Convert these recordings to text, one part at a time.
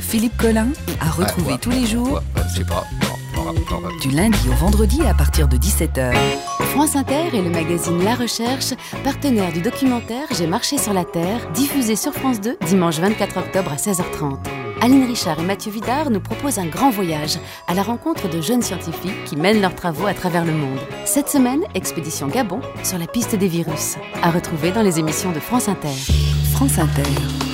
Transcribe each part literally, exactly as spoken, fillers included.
Philippe Collin, à retrouver ouais, ouais, tous les jours, ouais, ouais, je sais pas. Non, non, non, non. du lundi au vendredi à partir de dix-sept heures. France Inter et le magazine La Recherche, partenaires du documentaire J'ai marché sur la Terre, diffusé sur France deux, dimanche vingt-quatre octobre à seize heures trente. Aline Richard et Mathieu Vidard nous proposent un grand voyage à la rencontre de jeunes scientifiques qui mènent leurs travaux à travers le monde. Cette semaine, expédition Gabon sur la piste des virus. À retrouver dans les émissions de France Inter. France Inter.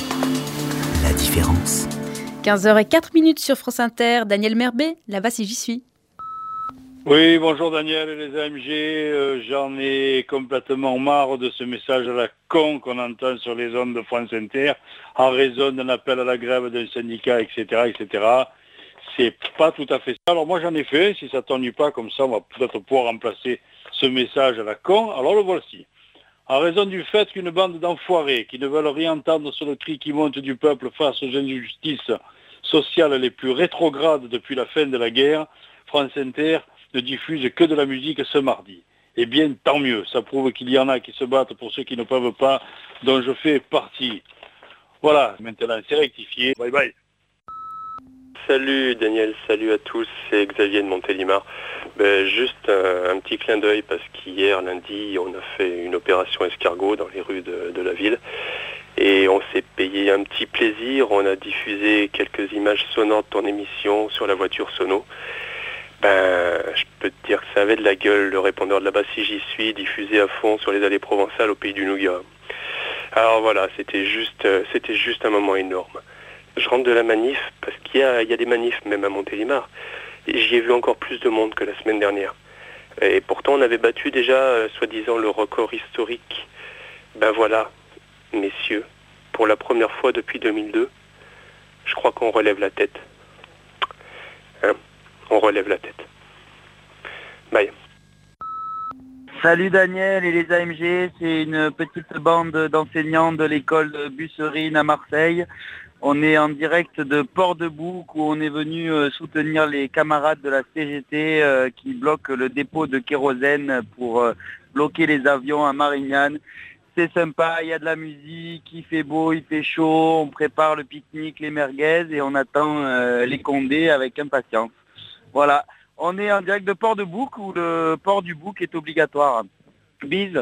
La différence. quinze heures zéro quatre sur France Inter. Daniel Merbet, là-bas si j'y suis. Oui, bonjour Daniel et les A M G. Euh, j'en ai complètement marre de ce message à la con qu'on entend sur les ondes de France Inter en raison d'un appel à la grève d'un syndicat, et cetera, et cetera. C'est pas tout à fait ça. Alors moi j'en ai fait, si ça t'ennuie pas, comme ça on va peut-être pouvoir remplacer ce message à la con. Alors le voici. En raison du fait qu'une bande d'enfoirés qui ne veulent rien entendre sur le cri qui monte du peuple face aux injustices sociales les plus rétrogrades depuis la fin de la guerre, France Inter ne diffuse que de la musique ce mardi. Eh bien, tant mieux. Ça prouve qu'il y en a qui se battent pour ceux qui ne peuvent pas, dont je fais partie. Voilà, maintenant c'est rectifié. Bye bye. Salut Daniel, salut à tous, c'est Xavier de Montélimar. Ben, juste un, un petit clin d'œil parce qu'hier, lundi, on a fait une opération escargot dans les rues de, de la ville. Et on s'est payé un petit plaisir, on a diffusé quelques images sonores de ton émission sur la voiture sono. Ben, je peux te dire que ça avait de la gueule, le répondeur de là-bas si j'y suis, diffusé à fond sur les allées provençales au pays du Nougat. Alors voilà, c'était juste, c'était juste un moment énorme. Je rentre de la manif, parce qu'il y a, il y a des manifs même à Montélimar, et j'y ai vu encore plus de monde que la semaine dernière. Et pourtant on avait battu déjà, euh, soi-disant, le record historique. Ben voilà, messieurs, pour la première fois depuis deux mille deux, je crois qu'on relève la tête. Hein ? On relève la tête. Bye. Salut Daniel et les A M G, c'est une petite bande d'enseignants de l'école de Busserine à Marseille. On est en direct de Port-de-Bouc où on est venu soutenir les camarades de la C G T qui bloquent le dépôt de kérosène pour bloquer les avions à Marignane. C'est sympa, il y a de la musique, il fait beau, il fait chaud, on prépare le pique-nique, les merguez et on attend les Condés avec impatience. Voilà, on est en direct de Port-de-Bouc où le port du bouc est obligatoire. Bise.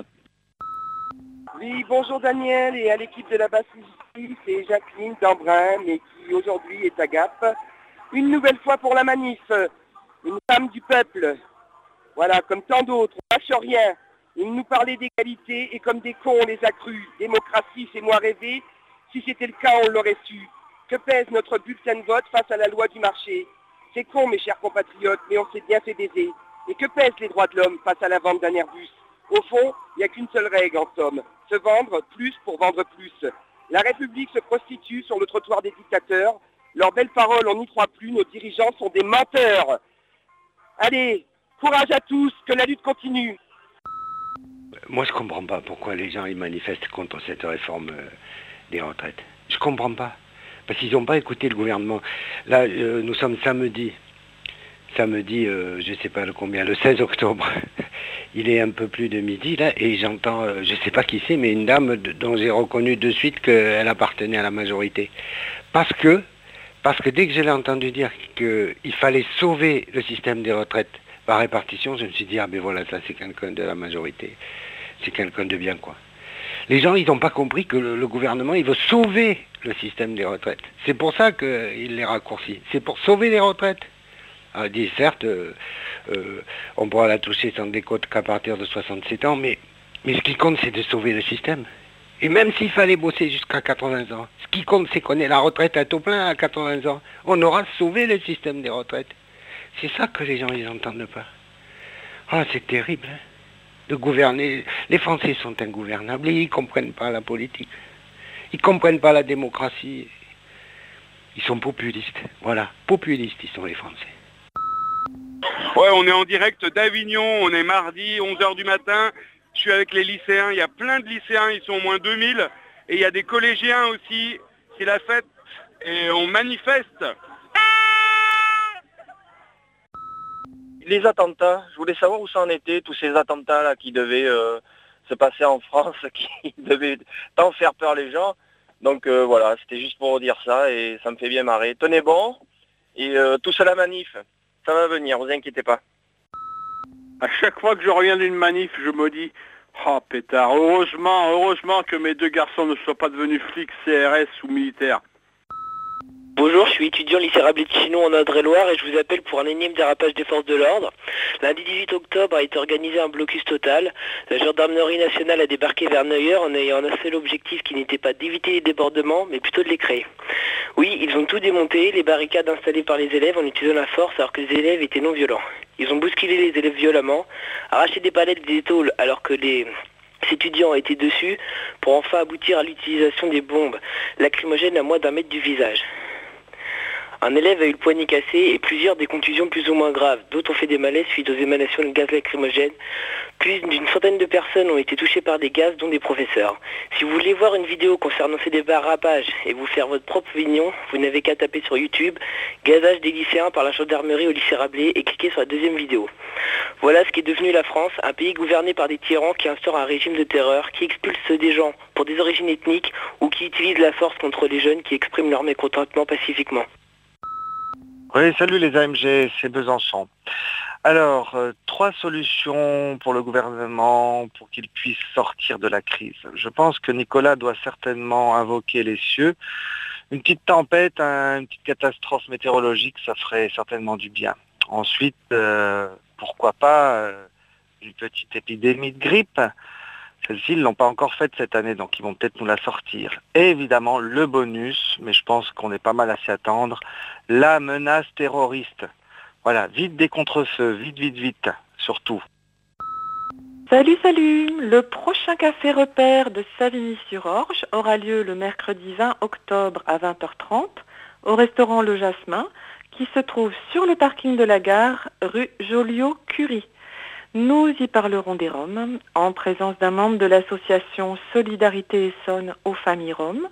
Oui, bonjour Daniel et à l'équipe de la basse c'est Jacqueline d'Embrun, mais qui aujourd'hui est à Gap. Une nouvelle fois pour la manif, une femme du peuple. Voilà, comme tant d'autres, on lâche rien. Ils nous parlaient d'égalité et comme des cons on les a crus. Démocratie, c'est moi rêver. Si c'était le cas, on l'aurait su. Que pèse notre bulletin de vote face à la loi du marché ? C'est con, mes chers compatriotes, mais on s'est bien fait baiser. Et que pèsent les droits de l'homme face à la vente d'un Airbus ? Au fond, il n'y a qu'une seule règle en somme. Se vendre plus pour vendre plus. La République se prostitue sur le trottoir des dictateurs. Leurs belles paroles, on n'y croit plus. Nos dirigeants sont des menteurs. Allez, courage à tous, que la lutte continue. Moi, je comprends pas pourquoi les gens ils manifestent contre cette réforme euh, des retraites. Je comprends pas. Parce qu'ils n'ont pas écouté le gouvernement. Là, euh, nous sommes samedi. Samedi, euh, je ne sais pas le combien, le seize octobre. Il est un peu plus de midi, là, et j'entends, euh, je ne sais pas qui c'est, mais une dame de, dont j'ai reconnu de suite qu'elle appartenait à la majorité. Parce que, parce que dès que je l'ai entendu dire qu'il fallait sauver le système des retraites par répartition, je me suis dit, ah ben voilà, ça c'est quelqu'un de la majorité. C'est quelqu'un de bien, quoi. Les gens, ils n'ont pas compris que le, le gouvernement, il veut sauver le système des retraites. C'est pour ça qu'il les raccourcit. C'est pour sauver les retraites. Alors, il dit, certes, euh, euh, on pourra la toucher sans décote qu'à partir de soixante-sept ans, mais, mais ce qui compte, c'est de sauver le système. Et même s'il fallait bosser jusqu'à quatre-vingts ans, ce qui compte, c'est qu'on ait la retraite à taux plein à quatre-vingts ans. On aura sauvé le système des retraites. C'est ça que les gens, ils n'entendent pas. Ah, c'est terrible, hein, de gouverner. Les Français sont ingouvernables et ils ne comprennent pas la politique. Ils ne comprennent pas la démocratie. Ils sont populistes. Voilà, populistes, ils sont les Français. Ouais, on est en direct d'Avignon, on est mardi, onze heures du matin. Je suis avec les lycéens, il y a plein de lycéens, ils sont au moins deux mille. Et il y a des collégiens aussi, c'est la fête et on manifeste. Les attentats, je voulais savoir où ça en était, tous ces attentats-là qui devaient euh, se passer en France, qui devaient tant faire peur les gens. Donc euh, voilà, c'était juste pour dire ça et ça me fait bien marrer. Tenez bon et euh, tous à la manif, ça va venir, vous inquiétez pas. À chaque fois que je reviens d'une manif, je me dis oh pétard, heureusement, heureusement que mes deux garçons ne soient pas devenus flics, C R S ou militaires. Bonjour, je suis étudiant au lycée Rabelais-Chinon en Indre-et-Loire et je vous appelle pour un énième dérapage des forces de l'ordre. Lundi dix-huit octobre a été organisé un blocus total. La gendarmerie nationale a débarqué vers Neuilleur en ayant un seul objectif qui n'était pas d'éviter les débordements, mais plutôt de les créer. Oui, ils ont tout démonté, les barricades installées par les élèves en utilisant la force alors que les élèves étaient non violents. Ils ont bousculé les élèves violemment, arraché des palettes et des tôles alors que les étudiants étaient dessus pour enfin aboutir à l'utilisation des bombes lacrymogènes à moins d'un mètre du visage. Un élève a eu le poignet cassé et plusieurs des contusions plus ou moins graves. D'autres ont fait des malaises suite aux émanations de gaz lacrymogène. Plus d'une centaine de personnes ont été touchées par des gaz, dont des professeurs. Si vous voulez voir une vidéo concernant ces dérapages et vous faire votre propre opinion, vous n'avez qu'à taper sur YouTube « Gazage des lycéens par la gendarmerie au lycée Rabelais » et cliquer sur la deuxième vidéo. Voilà ce qui est devenu la France, un pays gouverné par des tyrans qui instaurent un régime de terreur, qui expulsent des gens pour des origines ethniques ou qui utilisent la force contre les jeunes qui expriment leur mécontentement pacifiquement. Oui, salut les A M G, c'est Besançon. Alors, euh, trois solutions pour le gouvernement pour qu'il puisse sortir de la crise. Je pense que Nicolas doit certainement invoquer les cieux. Une petite tempête, un, une petite catastrophe météorologique, ça ferait certainement du bien. Ensuite, euh, pourquoi pas euh, une petite épidémie de grippe. Celle-ci, ils ne l'ont pas encore faite cette année, donc ils vont peut-être nous la sortir. Et évidemment, le bonus, mais je pense qu'on est pas mal à s'y attendre, la menace terroriste. Voilà, vite des contre-feux, vite, vite, vite, surtout. Salut, salut! Le prochain café repère de Savigny-sur-Orge aura lieu le mercredi vingt octobre à vingt heures trente au restaurant Le Jasmin, qui se trouve sur le parking de la gare, rue Joliot-Curie. Nous y parlerons des Roms, en présence d'un membre de l'association Solidarité Essonne aux familles Roms.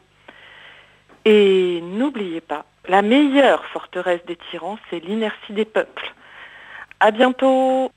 Et n'oubliez pas, la meilleure forteresse des tyrans, c'est l'inertie des peuples. À bientôt.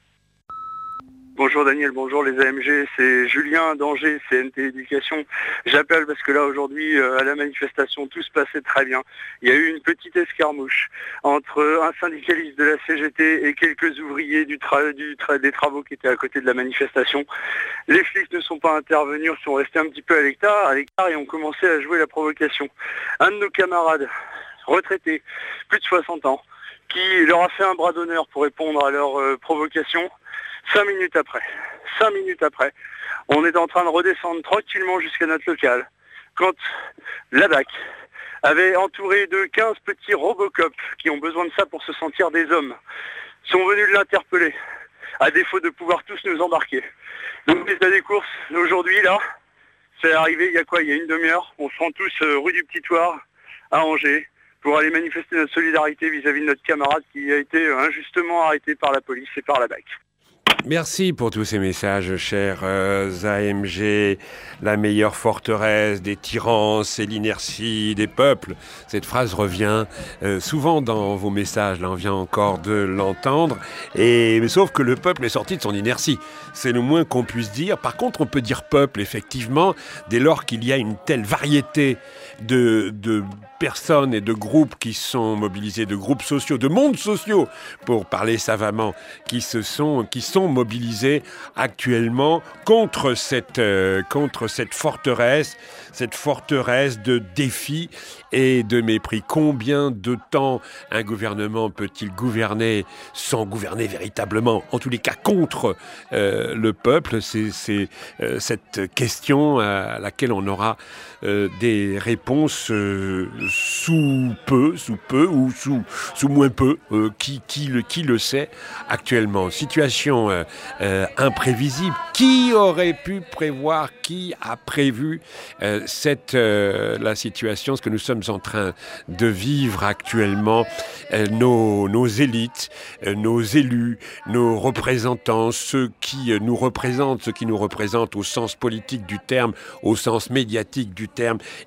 Bonjour Daniel, bonjour les A M G, c'est Julien d'Angers, C N T Éducation. J'appelle parce que là aujourd'hui euh, à la manifestation tout se passait très bien. Il y a eu une petite escarmouche entre un syndicaliste de la C G T et quelques ouvriers du tra- du tra- des travaux qui étaient à côté de la manifestation. Les flics ne sont pas intervenus, sont restés un petit peu à l'écart, à l'écart et ont commencé à jouer la provocation. Un de nos camarades, retraité, plus de soixante ans, qui leur a fait un bras d'honneur pour répondre à leur euh, provocation. Cinq minutes après, cinq minutes après, on est en train de redescendre tranquillement jusqu'à notre local, quand la B A C avait entouré de quinze petits Robocop qui ont besoin de ça pour se sentir des hommes, sont venus l'interpeller, à défaut de pouvoir tous nous embarquer. Donc l'état des courses, aujourd'hui là, c'est arrivé il y a quoi, il y a une demi-heure, on se rend tous euh, rue du Petit Thouars, à Angers, pour aller manifester notre solidarité vis-à-vis de notre camarade qui a été euh, injustement arrêté par la police et par la B A C. Merci pour tous ces messages, chers euh, A M G. La meilleure forteresse des tyrans, c'est l'inertie des peuples. Cette phrase revient euh, souvent dans vos messages. Là, on vient encore de l'entendre. Et mais sauf que le peuple est sorti de son inertie. C'est le moins qu'on puisse dire. Par contre, on peut dire peuple, effectivement, dès lors qu'il y a une telle variété de, de personnes et de groupes qui sont mobilisés, de groupes sociaux, de mondes sociaux, pour parler savamment, qui se sont, qui sont mobilisés actuellement contre cette, euh, contre cette forteresse, cette forteresse de défis et de mépris. Combien de temps un gouvernement peut-il gouverner sans gouverner véritablement, en tous les cas contre euh, le peuple? C'est, c'est euh, cette question à laquelle on aura euh, des réponses euh, sous peu, sous peu ou sous, sous moins peu, euh, qui, qui, le, qui le sait actuellement. Situation euh, euh, imprévisible. Qui aurait pu prévoir, qui a prévu euh, cette, euh, la situation, ce que nous sommes en train de vivre actuellement, euh, nos, nos élites, euh, nos élus, nos représentants, ceux qui euh, nous représentent, ceux qui nous représentent au sens politique du terme, au sens médiatique du terme et au sens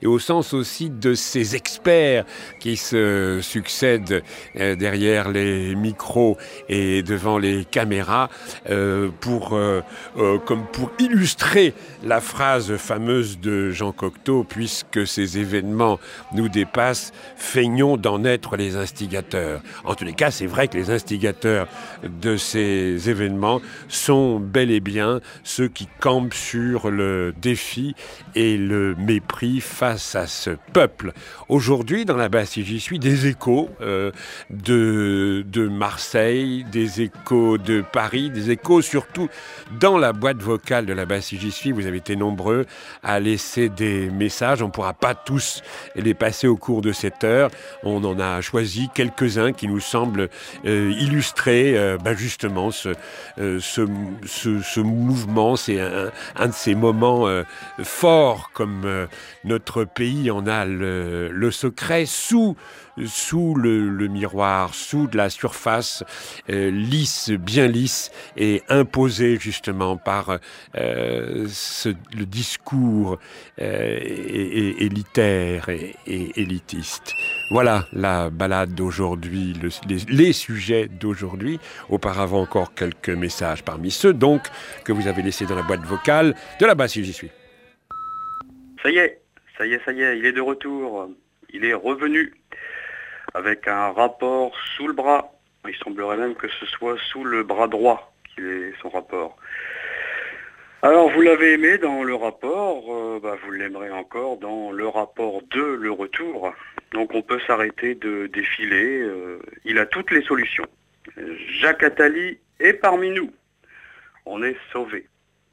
l'importance aussi de ces experts qui se succèdent euh, derrière les micros et devant les caméras euh, pour, euh, euh, comme pour illustrer la phrase fameuse de Jean Cocteau, puisque ces événements nous dépassent, feignons d'en être les instigateurs. En tous les cas, c'est vrai que les instigateurs de ces événements sont bel et bien ceux qui campent sur le défi et le mépris face à ce peuple. Aujourd'hui, dans la Bastille, j'y suis, des échos euh, de, de Marseille, des échos de Paris, des échos surtout dans la boîte vocale de la Bastille, j'y suis. Vous avez été nombreux à laisser des messages. On ne pourra pas tous les passer au cours de cette heure. On en a choisi quelques-uns qui nous semblent euh, illustrer euh, ben justement ce, euh, ce, ce, ce mouvement. C'est un, un de ces moments euh, forts comme euh, notre pays en a le, le secret sous sous le, le miroir, sous de la surface euh, lisse, bien lisse et imposée justement par euh, ce, le discours euh, é- é- élitaire et, et élitiste. Voilà la balade d'aujourd'hui, le, les, les sujets d'aujourd'hui. Auparavant encore quelques messages parmi ceux donc que vous avez laissés dans la boîte vocale de la Bastille, j'y suis. Ça y est, ça y est, ça y est, il est de retour. Il est revenu avec un rapport sous le bras. Il semblerait même que ce soit sous le bras droit qu'il est son rapport. Alors vous l'avez aimé dans le rapport, euh, bah, vous l'aimerez encore dans le rapport deux, le retour. Donc on peut s'arrêter de défiler. Euh, il a toutes les solutions. Jacques Attali est parmi nous. On est sauvés.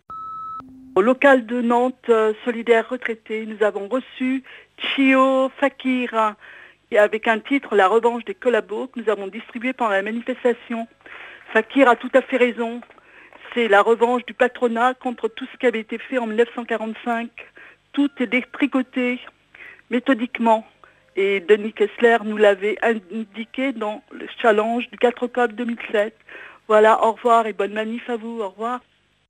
Au local de Nantes, euh, solidaire retraité, nous avons reçu Chio Fakir, avec un titre, La revanche des collabos, que nous avons distribué pendant la manifestation. Fakir a tout à fait raison. C'est la revanche du patronat contre tout ce qui avait été fait en mille neuf cent quarante-cinq. Tout est détricoté méthodiquement. Et Denis Kessler nous l'avait indiqué dans le challenge du quatre octobre deux mille sept. Voilà, au revoir et bonne manif à vous. Au revoir.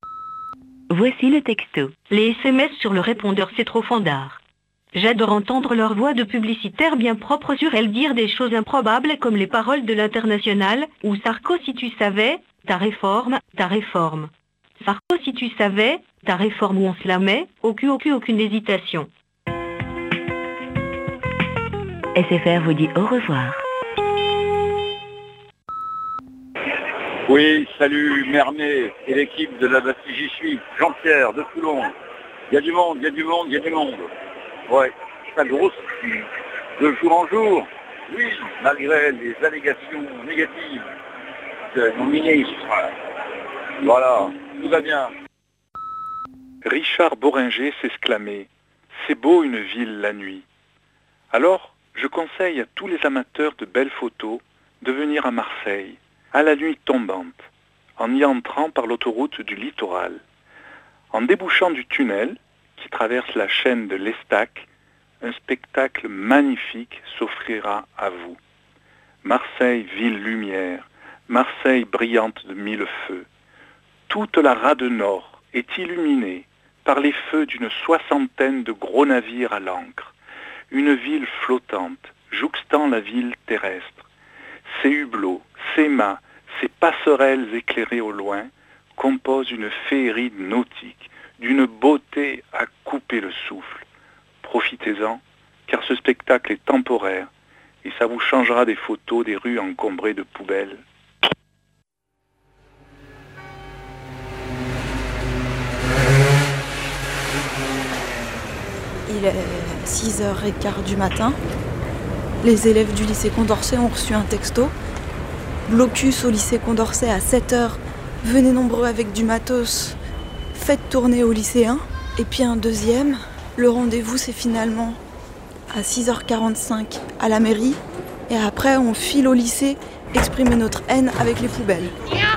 Voici le texto. Les S M S sur le répondeur, c'est trop fandard. J'adore entendre leur voix de publicitaire bien propre sur elle dire des choses improbables comme les paroles de l'Internationale ou Sarko si tu savais, ta réforme, ta réforme. Sarko si tu savais, ta réforme où on se la met, au cul au cul aucune hésitation. S F R vous dit au revoir. Oui, salut Mermet et l'équipe de la Bastille, j'y suis. Jean-Pierre de Toulon. Il y a du monde, il y a du monde, il y a du monde. Ouais, ça grossit de jour en jour. Oui, malgré les allégations négatives de nos ministres. Voilà, tout va bien. Richard Boringer s'exclamait « C'est beau une ville la nuit ». Alors, je conseille à tous les amateurs de belles photos de venir à Marseille, à la nuit tombante, en y entrant par l'autoroute du littoral. En débouchant du tunnel, qui traverse la chaîne de l'Estac, un spectacle magnifique s'offrira à vous. Marseille, ville lumière, Marseille brillante de mille feux. Toute la rade nord est illuminée par les feux d'une soixantaine de gros navires à l'ancre. Une ville flottante, jouxtant la ville terrestre. Ses hublots, ses mâts, ses passerelles éclairées au loin composent une féerie nautique, d'une beauté à couper le souffle. Profitez-en, car ce spectacle est temporaire et ça vous changera des photos des rues encombrées de poubelles. Il est six heures quinze du matin. Les élèves du lycée Condorcet ont reçu un texto. Blocus au lycée Condorcet à sept heures. Venez nombreux avec du matos. Faites tourner aux lycéens. Et puis un deuxième. Le rendez-vous, c'est finalement à six heures quarante-cinq à la mairie. Et après, on file au lycée exprimer notre haine avec les poubelles.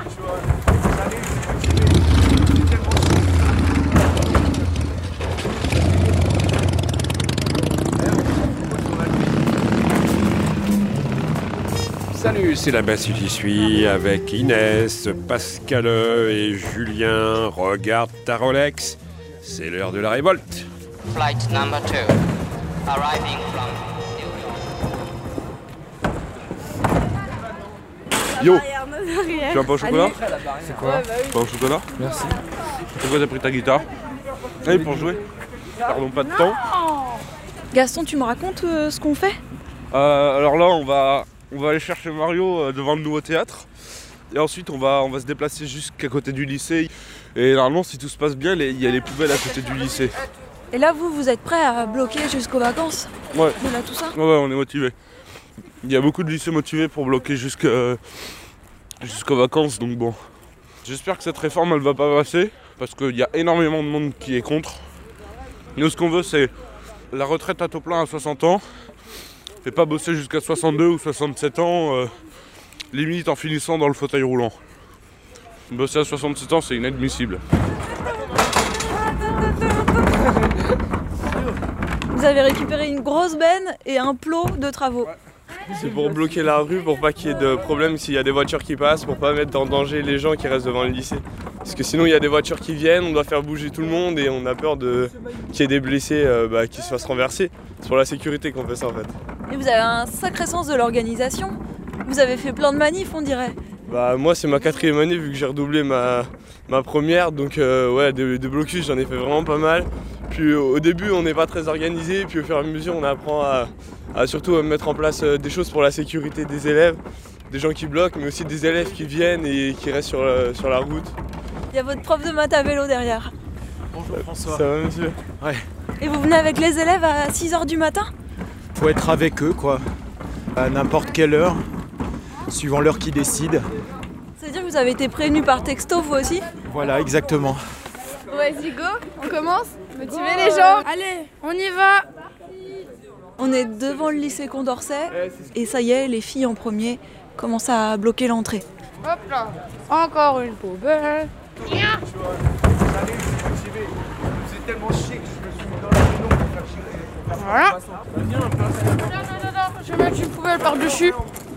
Salut, c'est la Bastille, j'y suis avec Inès, Pascal et Julien. Regarde ta Rolex, c'est l'heure de la révolte. Flight number two. Yo, tu veux un pain au chocolat? C'est quoi? Pain au chocolat? Merci. Pourquoi t'as pris ta guitare? Allez, pour jouer. Pardon, pas de temps. Gaston, tu me racontes euh, ce qu'on fait? Euh, alors là, on va, on va aller chercher Mario euh, devant le nouveau théâtre. Et ensuite, on va, on va se déplacer jusqu'à côté du lycée. Et normalement, si tout se passe bien, il y a les poubelles à côté du lycée. Et là, vous, vous êtes prêts à bloquer jusqu'aux vacances? Ouais. De là, tout ça? Ouais, ouais, on est motivés. Il y a beaucoup de lycées motivés pour bloquer jusqu'à, euh, jusqu'aux vacances, donc bon. J'espère que cette réforme, elle va pas passer, parce qu'il y a énormément de monde qui est contre. Nous, ce qu'on veut, c'est la retraite à taux plein à soixante ans, et pas bosser jusqu'à soixante-deux ou soixante-sept ans, euh, limite en finissant dans le fauteuil roulant. Bosser à soixante-sept ans, c'est inadmissible. Vous avez récupéré une grosse benne et un plot de travaux. C'est pour bloquer la rue, pour pas qu'il y ait de problème s'il y a des voitures qui passent, pour pas mettre en danger les gens qui restent devant le lycée. Parce que sinon il y a des voitures qui viennent, on doit faire bouger tout le monde et on a peur de qu'il y ait des blessés euh, bah, qui se fassent renverser. C'est pour la sécurité qu'on fait ça en fait. Et vous avez un sacré sens de l'organisation. Vous avez fait plein de manifs, on dirait. Bah moi c'est ma quatrième année vu que j'ai redoublé ma, ma première, donc euh, ouais, des, des blocus j'en ai fait vraiment pas mal. Puis au début on n'est pas très organisé, puis au fur et à mesure on apprend à, à surtout à mettre en place des choses pour la sécurité des élèves, des gens qui bloquent, mais aussi des élèves qui viennent et qui restent sur, la, sur la route. Il y a votre prof de maths à vélo derrière. Bonjour François. Ça va monsieur? Ouais. Et vous venez avec les élèves à six heures du matin? Faut être avec eux quoi, à n'importe quelle heure, suivant l'heure qu'ils décident. Ça veut dire que vous avez été prévenus par texto vous aussi? Voilà, exactement. Vas-y go, on commence? Motivez les gens. Allez, on y va. On est devant le lycée Condorcet et ça y est, les filles en premier commencent à bloquer l'entrée. Hop là, encore une poubelle. Tiens. C'est tellement chier que je me suis mis dans la maison pour faire chier. Voilà. Non, non, non, non, je vais mettre une poubelle par-dessus.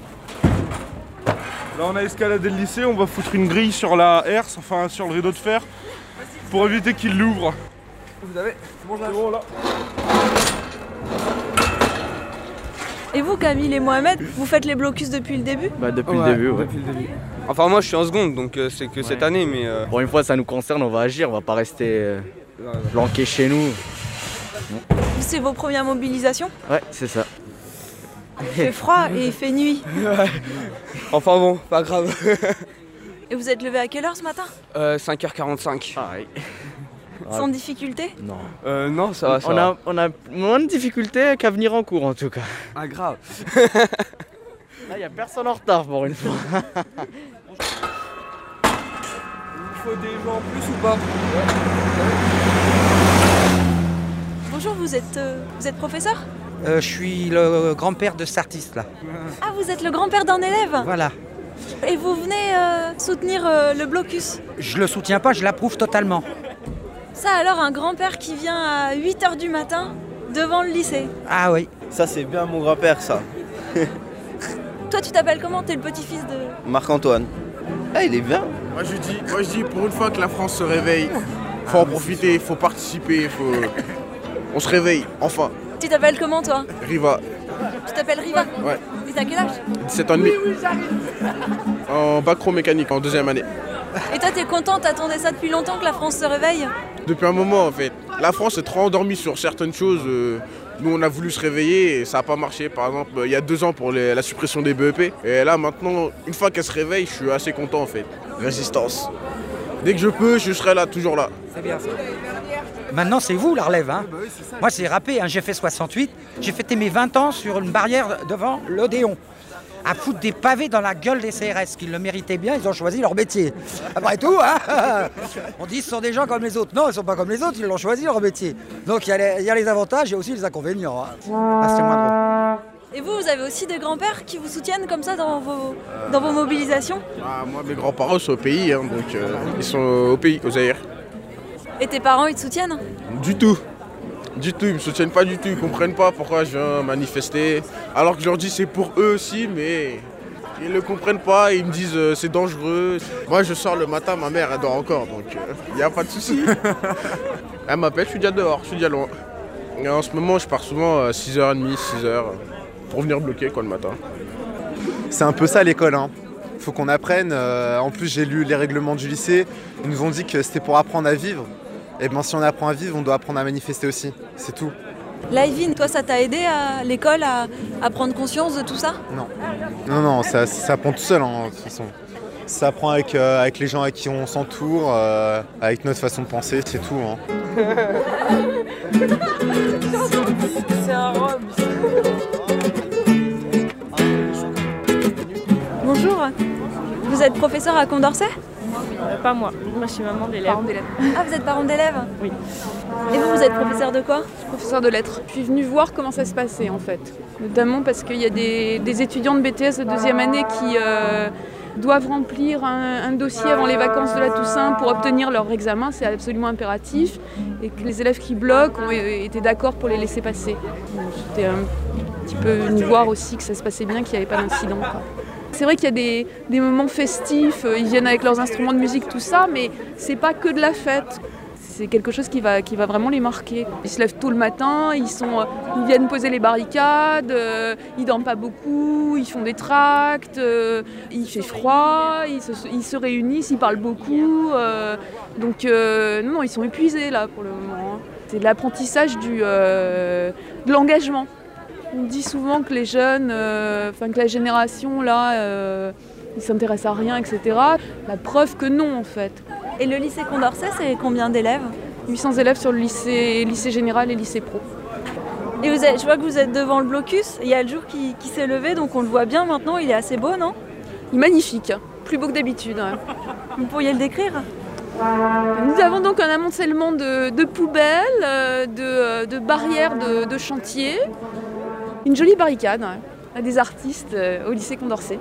Là, on a escaladé le lycée, on va foutre une grille sur la herse, enfin sur le rideau de fer, pour éviter qu'il l'ouvre. Vous avez bon là. Et vous, Camille et Mohamed, vous faites les blocus depuis le début? Bah depuis Ouais, le début, ouais. depuis le début. Enfin moi je suis en seconde, donc euh, c'est que cette Ouais. année, mais... Euh... Pour une fois ça nous concerne, on va agir, on va pas rester euh, planqués chez nous. C'est vos premières mobilisations? Ouais, c'est ça. Il fait froid et il fait nuit. Ouais. Enfin bon, pas grave. Et vous êtes levé à quelle heure ce matin? euh, cinq heures quarante-cinq. Pareil. Sans difficulté? Non. Euh, non, ça va, ça on, va. a, on a moins de difficultés qu'à venir en cours en tout cas. Ah grave. Là, y a personne en retard pour une fois. Il faut des gens en plus ou pas? Bonjour, vous êtes, euh, vous êtes professeur? Euh, je suis le grand-père de cet artiste là. Ah, vous êtes le grand-père d'un élève? Voilà. Et vous venez euh, soutenir euh, le blocus? Je le soutiens pas, je l'approuve totalement. Ça alors, un grand-père qui vient à huit heures du matin devant le lycée. Ah oui. Ça c'est bien mon grand-père ça. Toi tu t'appelles comment? T'es le petit-fils de... Marc-Antoine. Ah il est bien. Moi je dis, moi je dis pour une fois que la France se réveille, faut en profiter, faut participer, faut... On se réveille, enfin. Tu t'appelles comment toi? Riva, Tu t'appelles Riva? ouais, Et t'as quel âge? dix-sept ans et demi. En bac pro mécanique, en deuxième année. Et toi t'es content, t'attendais ça depuis longtemps que la France se réveille? Depuis un moment en fait. La France est trop endormie sur certaines choses. euh, Nous on a voulu se réveiller et ça n'a pas marché. Par exemple, il y a deux ans pour les- la suppression des B E P. Et là maintenant, une fois qu'elle se réveille, je suis assez content en fait. Résistance. Dès que je peux, je serai là, toujours là. C'est bien ça. Maintenant c'est vous la relève. Hein. Moi c'est râpé, hein. J'ai fait soixante-huit. J'ai fêté mes vingt ans sur une barrière devant l'Odéon. À foutre des pavés dans la gueule des C R S, qu'ils le méritaient bien, ils ont choisi leur métier. Après tout, hein. On dit ce sont des gens comme les autres. Non, ils sont pas comme les autres, ils l'ont choisi leur métier. Donc il y, a les- il y a les avantages et aussi les inconvénients. Hein. Ah, c'est moins drôle. Et vous, vous avez aussi des grands-pères qui vous soutiennent comme ça dans vos, dans vos mobilisations? Ah, moi mes grands-parents sont au pays, hein, donc euh, ils sont au pays, aux Zaïre. Et tes parents, ils te soutiennent? Du tout. Du tout, ils me soutiennent pas du tout, ils comprennent pas pourquoi je viens manifester. Alors que je leur dis c'est pour eux aussi, mais ils ne comprennent pas, ils me disent euh, c'est dangereux. Moi je sors le matin, ma mère elle dort encore, donc il n'y a pas de souci. Elle m'appelle, je suis déjà dehors, je suis déjà loin. Et en ce moment, je pars souvent à six heures trente, six heures, pour venir bloquer quoi, le matin. C'est un peu ça l'école, hein. Faut qu'on apprenne. Euh, en plus, j'ai lu les règlements du lycée. Ils nous ont dit que c'était pour apprendre à vivre. Et bien, si on apprend à vivre, on doit apprendre à manifester aussi. C'est tout. Laïvine, toi, ça t'a aidé à l'école à, à prendre conscience de tout ça? Non. Non, non, ça, ça apprend tout seul, hein, de toute façon. Ça apprend avec, euh, avec les gens avec qui on s'entoure, euh, avec notre façon de penser, c'est tout. Hein. C'est un robe. Bonjour. Vous êtes professeur à Condorcet? euh, Pas moi. Moi, je suis maman d'élève. Parent d'élève. Ah, vous êtes parent d'élève? Oui. Et vous, vous êtes professeur de quoi? Je suis professeur de lettres. Je suis venue voir comment ça se passait en fait. Notamment parce qu'il y a des, des étudiants de B T S de deuxième année qui euh, doivent remplir un, un dossier avant les vacances de la Toussaint pour obtenir leur examen. C'est absolument impératif. Et que les élèves qui bloquent ont été d'accord pour les laisser passer. J'étais un petit peu venue voir aussi que ça se passait bien, qu'il n'y avait pas d'incident. C'est vrai qu'il y a des, des moments festifs, ils viennent avec leurs instruments de musique, tout ça, mais c'est pas que de la fête. C'est quelque chose qui va, qui va vraiment les marquer. Ils se lèvent tôt le matin, ils, sont, ils viennent poser les barricades, euh, ils dorment pas beaucoup, ils font des tracts, euh, il fait froid, ils se, ils se réunissent, ils parlent beaucoup. Euh, donc euh, non, non, ils sont épuisés là pour le moment. C'est de l'apprentissage du, euh, de l'engagement. On dit souvent que les jeunes, euh, enfin que la génération là, euh, ils s'intéressent à rien, et cetera. La preuve que non en fait. Et le lycée Condorcet, c'est combien d'élèves? huit cents élèves sur le lycée, lycée général et lycée pro. Et vous êtes, je vois que vous êtes devant le blocus, il y a le jour qui, qui s'est levé, donc on le voit bien maintenant, il est assez beau, non? Il est magnifique, plus beau que d'habitude. Ouais. Vous pourriez le décrire? Nous avons donc un amoncellement de, de poubelles, de, de barrières de, de chantier, une jolie barricade, ouais, des artistes euh, au lycée Condorcet.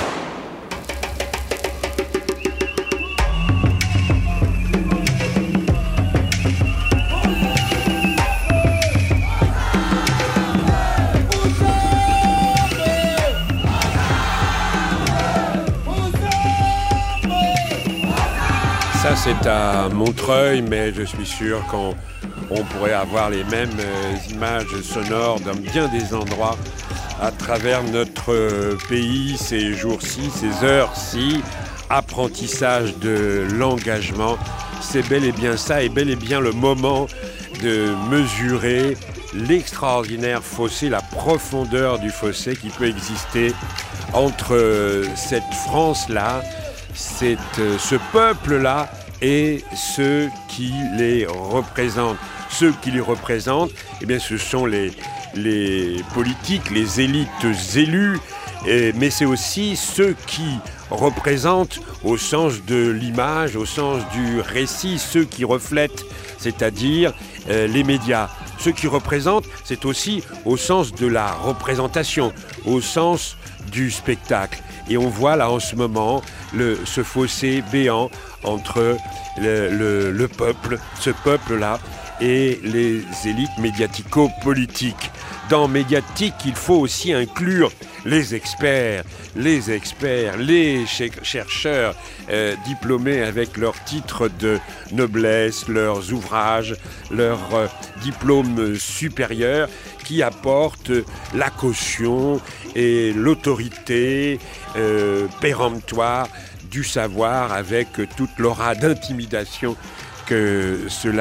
Ça, c'est à Montreuil, mais je suis sûr qu'on on pourrait avoir les mêmes euh, images sonores dans bien des endroits à travers notre euh, pays ces jours-ci, ces heures-ci. Apprentissage de l'engagement, c'est bel et bien ça, et bel et bien le moment de mesurer l'extraordinaire fossé, la profondeur du fossé qui peut exister entre euh, cette France-là, cette, euh, ce peuple-là et ceux qui les représentent. Ceux qui les représentent, eh bien, ce sont les, les politiques, les élites élues, et, mais c'est aussi ceux qui représentent au sens de l'image, au sens du récit, ceux qui reflètent, c'est-à-dire euh, les médias. Ceux qui représentent, c'est aussi au sens de la représentation, au sens du spectacle. Et on voit là en ce moment le, ce fossé béant entre le, le, le peuple, ce peuple-là, et les élites médiatico-politiques. Dans médiatique, il faut aussi inclure les experts, les experts, les chercheurs euh, diplômés avec leurs titres de noblesse, leurs ouvrages, leurs euh, diplômes supérieurs qui apportent la caution et l'autorité euh, péremptoire du savoir avec toute l'aura d'intimidation que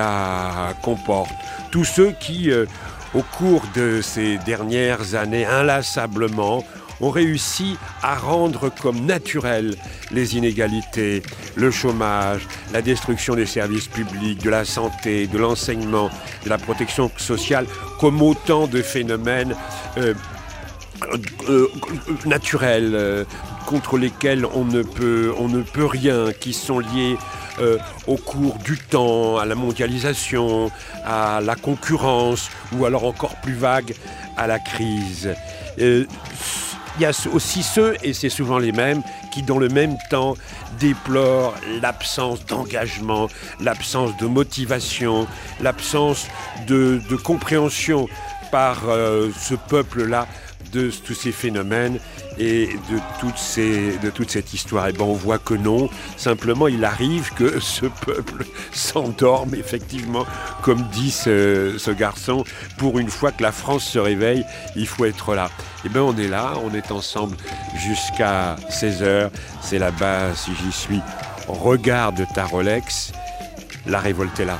cela comporte. Tous ceux qui, euh, au cours de ces dernières années, inlassablement, ont réussi à rendre comme naturelles les inégalités, le chômage, la destruction des services publics, de la santé, de l'enseignement, de la protection sociale, comme autant de phénomènes euh, euh, naturels euh, contre lesquels on ne peut, on ne peut rien, qui sont liés Euh, au cours du temps, à la mondialisation, à la concurrence, ou alors encore plus vague, à la crise. Euh, il y a aussi ceux, et c'est souvent les mêmes, qui dans le même temps déplorent l'absence d'engagement, l'absence de motivation, l'absence de, de compréhension par euh, ce peuple-là de tous ces phénomènes et de, toutes ces, de toute cette histoire. Et ben on voit que non, simplement il arrive que ce peuple s'endorme effectivement, comme dit ce, ce garçon, pour une fois que la France se réveille, il faut être là. Et ben on est là, on est ensemble jusqu'à seize heures, c'est là-bas si j'y suis. Regarde ta Rolex, la révolte est là.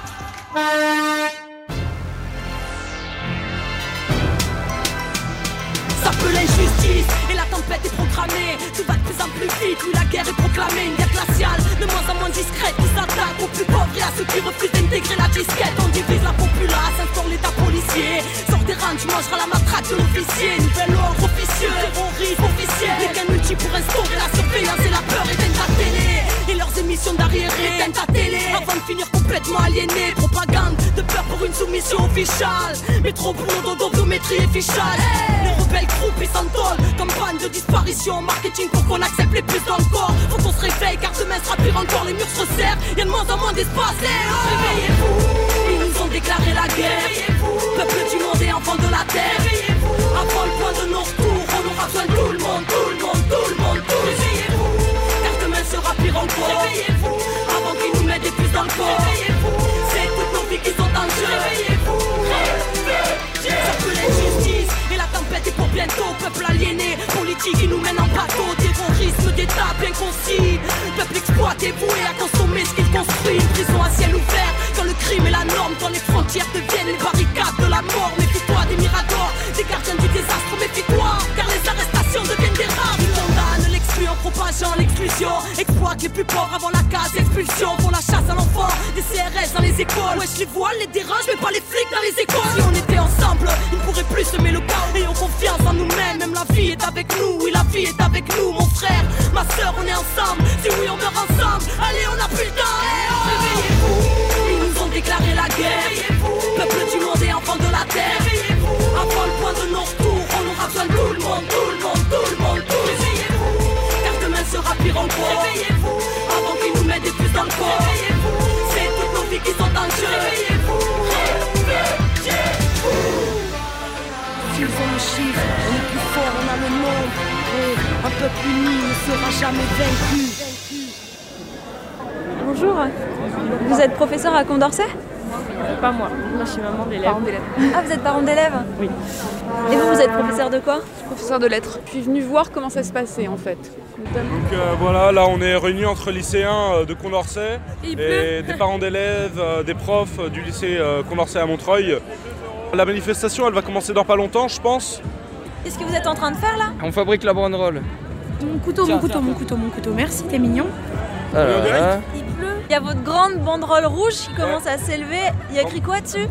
Ça peut l'injustice et la tempête est programmée. Tout va de plus en plus vite, oui la guerre est proclamée. Une guerre glaciale, de moins en moins discrète, qui s'attaque aux plus pauvres et à ceux qui refusent d'intégrer la disquette. On divise la populace, instaure l'état policier. Sors des rangs, tu mangeras la matraque de l'officier. Nouvel ordre officieux, terrorisme officiel. Les gains multi pour instaurer la surveillance et la peur éteignent la télé. Et leurs émissions d'arriérés éteignent ta télé. Avant de finir complètement aliéné. Propagande de peur pour une soumission officiale. Métro boulot, dodométrie et fichage. Les rebelles groupes ils s'entolent. Campagne de disparition, marketing pour qu'on accepte les puces dans le corps. Faut qu'on se réveille car demain sera pire encore. Les murs se resserrent, y'a de moins en moins d'espace. Oh réveillez-vous, ils nous ont déclaré la guerre. Peuple du monde et enfants de la terre. Avant le point de non-retour, on aura besoin de tout le monde, tout le monde, tout le monde, tout le monde. Car demain sera pire encore. Réveillez-vous, avant qu'ils nous mettent des puces dans le corps. Réveillez-vous, c'est toutes nos vies qui sont en jeu. Réveillez-vous, ça peut l'injustice et la tempête est pour bientôt. Peuple aliéné, politique qui nous mène en bateau. Terrorisme d'état bien concis. Peuple exploité, voué à consommer ce qu'il construit. Une prison à ciel ouvert, quand le crime est la norme. Quand les frontières deviennent une barricade de la mort. Méfie-toi des miradors, des gardiens du désastre. Méfie-toi, car les arrestations deviennent des rares. Ils condamnent l'exclu en propageant l'exclusion. Exploitent les plus pauvres avant la case expulsion. Pour la chasse à l'enfant, des C R S dans les écoles. Wesh les voiles, les dérange, mais pas les flics dans les écoles. Si on était ensemble, ils ne pourraient plus semer le chaos. Ayons confiance en nous-mêmes, même la vie est avec nous. Oui, la vie est avec nous, mon frère, ma soeur, on est ensemble. Si oui, on meurt ensemble, allez, on n'a plus le temps. Réveillez-vous, ils nous ont déclaré la guerre. Peuple du monde et enfants de la terre. Avant le point de non-retour, on aura besoin de tout le monde, tout le monde, tout le monde, tout le monde. Car demain sera pire encore. Réveillez-vous, avant qu'ils nous mettent des puces dans le corps. Réveillez-vous, c'est toutes nos vies qui sont en jeu. Réveillez-vous, réveillez-vous. S'ils ont le chiffre, on est plus fort, on a le nombre. Et un peuple uni ne sera jamais vaincu. Bonjour, vous êtes professeur à Condorcet ? Pas moi, moi je suis maman d'élève. Parent d'élève. Ah, vous êtes parent d'élève ? Oui. Et vous, vous êtes professeur de quoi ? Je suis professeur de lettres. Je suis venue voir comment ça se passait en fait. Donc euh, voilà, là on est réunis entre lycéens euh, de Condorcet et des parents d'élèves, euh, des profs euh, du lycée euh, Condorcet à Montreuil. La manifestation elle va commencer dans pas longtemps je pense. Qu'est-ce que vous êtes en train de faire là ? On fabrique la banderole. Mon couteau, Tiens, mon couteau, tiens, mon couteau, mon couteau. Merci, t'es mignon. Alors, là. Il pleut. Il y a votre grande banderole rouge qui commence à s'élever. Il y a écrit quoi dessus ?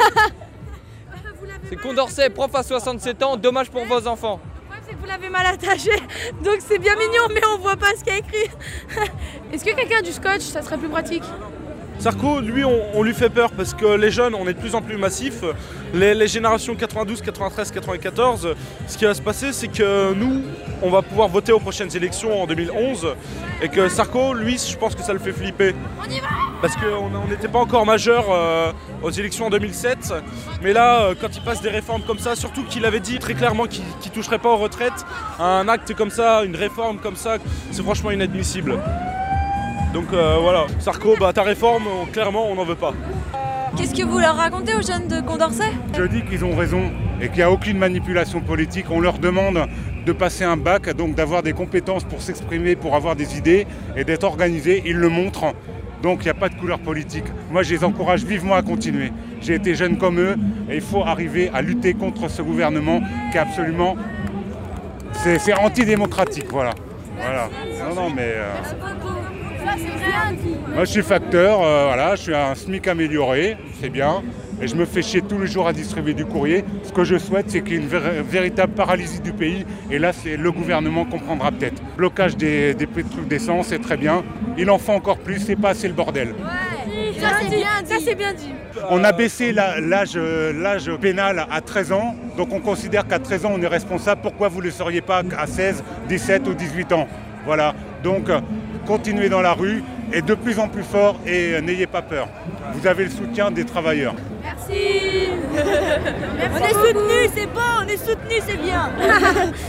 C'est Condorcet, prof à soixante-sept ans, dommage pour vos enfants. C'est que vous l'avez mal attaché, donc c'est bien mignon, mais on voit pas ce qu'il y a écrit. Est-ce que quelqu'un a du scotch, ça serait plus pratique ? Sarko, lui, on, on lui fait peur parce que les jeunes, on est de plus en plus massifs. Les, les générations quatre-vingt-douze, quatre-vingt-treize, quatre-vingt-quatorze, ce qui va se passer, c'est que nous, on va pouvoir voter aux prochaines élections en deux mille onze et que Sarko, lui, je pense que ça le fait flipper. On y va ! Parce qu'on n'était pas encore majeur euh, aux élections en deux mille sept, mais là, euh, quand il passe des réformes comme ça, surtout qu'il avait dit très clairement qu'il ne toucherait pas aux retraites, un acte comme ça, une réforme comme ça, c'est franchement inadmissible. Donc euh, voilà, Sarko, bah, ta réforme, on, clairement, on n'en veut pas. Qu'est-ce que vous leur racontez aux jeunes de Condorcet ? Je dis qu'ils ont raison et qu'il n'y a aucune manipulation politique. On leur demande de passer un bac, donc d'avoir des compétences pour s'exprimer, pour avoir des idées et d'être organisés. Ils le montrent, donc il n'y a pas de couleur politique. Moi, je les encourage vivement à continuer. J'ai été jeune comme eux et il faut arriver à lutter contre ce gouvernement qui est absolument... C'est, c'est antidémocratique, voilà. Voilà. Non, non, mais... Euh... Moi je suis facteur, euh, voilà, je suis un SMIC amélioré, c'est bien, et je me fais chier tous les jours à distribuer du courrier. Ce que je souhaite, c'est qu'il y ait une vér- véritable paralysie du pays, et là c'est le gouvernement comprendra peut-être. Blocage des, des prix de trucs d'essence, c'est très bien. Il en faut encore plus, c'est pas assez le bordel. Ouais, ça c'est bien dit. Ça c'est bien dit. On a baissé la, l'âge, l'âge pénal à treize ans, donc on considère qu'à treize ans on est responsable. Pourquoi vous ne le seriez pas à seize, dix-sept ou dix-huit ans ? Voilà, donc continuez dans la rue et de plus en plus fort et n'ayez pas peur. Vous avez le soutien des travailleurs. Merci. Merci on est soutenus, c'est bon, on est soutenus, c'est bien.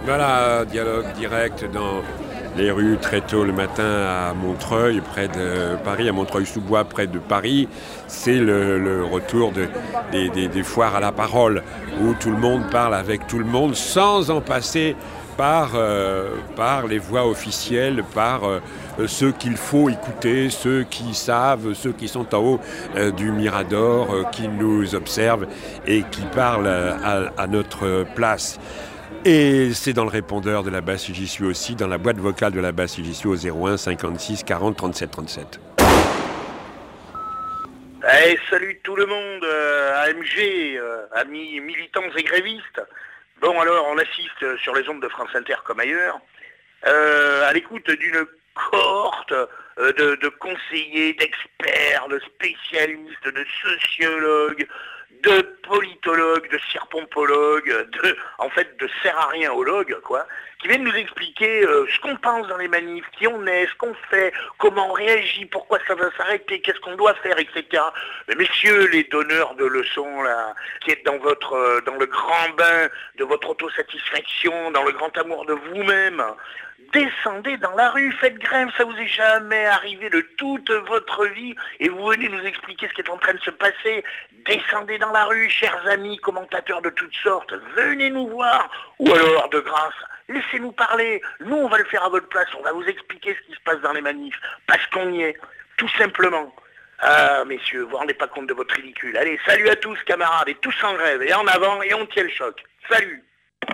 Voilà, dialogue direct dans les rues très tôt le matin à Montreuil, près de Paris, à Montreuil-sous-Bois, près de Paris. C'est le, le retour de, des, des, des foires à la parole, où tout le monde parle avec tout le monde, sans en passer par, euh, par les voix officielles, par euh, ceux qu'il faut écouter, ceux qui savent, ceux qui sont en haut euh, du Mirador, euh, qui nous observent et qui parlent à, à notre place. Et c'est dans le répondeur de la basse si j'y suis aussi, dans la boîte vocale de la basse si j'y suis au zéro un cinquante-six quarante trente-sept trente-sept. Hey, salut tout le monde, euh, A M G, euh, amis militants et grévistes. Bon alors, on assiste sur les ondes de France Inter comme ailleurs, euh, à l'écoute d'une cohorte euh, de, de conseillers, d'experts, de spécialistes, de sociologues, de politologues, de cirpompologues, de, en fait, de sert-à-rien-ologues, quoi, qui viennent nous expliquer euh, ce qu'on pense dans les manifs, qui on est, ce qu'on fait, comment on réagit, pourquoi ça va s'arrêter, qu'est-ce qu'on doit faire, et cetera. Mais messieurs les donneurs de leçons, là, qui êtes dans votre, euh, dans le grand bain de votre autosatisfaction, dans le grand amour de vous-même, descendez dans la rue, faites grève, ça vous est jamais arrivé de toute votre vie, et vous venez nous expliquer ce qui est en train de se passer. Descendez dans la rue, chers amis, commentateurs de toutes sortes, venez nous voir, ou alors, de grâce, laissez-nous parler, nous on va le faire à votre place, on va vous expliquer ce qui se passe dans les manifs, parce qu'on y est, tout simplement. Ah, messieurs, vous vous rendez pas compte de votre ridicule. Allez, salut à tous, camarades, et tous en grève, et en avant, et on tient le choc. Salut.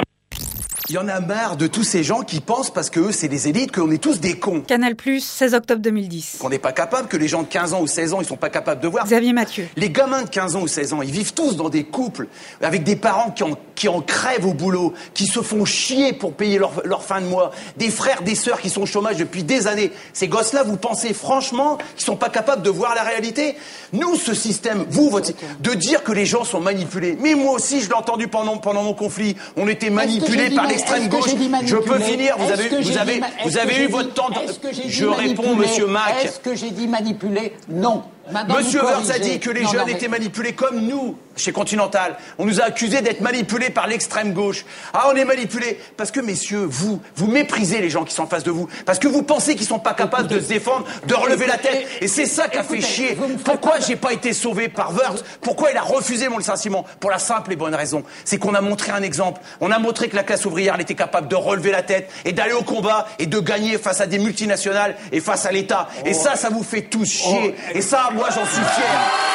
Il y en a marre de tous ces gens qui pensent, parce que eux, c'est des élites, qu'on est tous des cons. Canal plus, seize octobre deux mille dix. Qu'on n'est pas capable, que les gens de quinze ans ou seize ans, ils sont pas capables de voir. Xavier Mathieu. Les gamins de quinze ans ou seize ans, ils vivent tous dans des couples, avec des parents qui en, qui en crèvent au boulot, qui se font chier pour payer leur, leur fin de mois, des frères, des sœurs qui sont au chômage depuis des années. Ces gosses-là, vous pensez franchement qu'ils sont pas capables de voir la réalité? Nous, ce système, vous, votre, de dire que les gens sont manipulés. Mais moi aussi, je l'ai entendu pendant, pendant mon conflit. On était manipulés par l'extrême gauche. Je peux finir, vous avez, vous avez, vous avez eu votre temps de... Je réponds, monsieur Mac. Est-ce que j'ai dit manipuler? Non. Maintenant, monsieur Wörth a dit que les non, jeunes non, mais... étaient manipulés comme nous, chez Continental. On nous a accusés d'être manipulés par l'extrême gauche. Ah, on est manipulés. Parce que, messieurs, vous, vous méprisez les gens qui sont en face de vous. Parce que vous pensez qu'ils sont pas capables écoutez, de se défendre, de relever écoutez, la tête. Et c'est ça qui a écoutez, fait chier. Pourquoi pas... j'ai pas été sauvé par Wörth? Pourquoi il a refusé mon licenciement? Pour la simple et bonne raison. C'est qu'on a montré un exemple. On a montré que la classe ouvrière, elle était capable de relever la tête et d'aller au combat et de gagner face à des multinationales et face à l'État. Oh. Et ça, ça vous fait tous chier. Oh. Et ça, moi, j'en suis fier.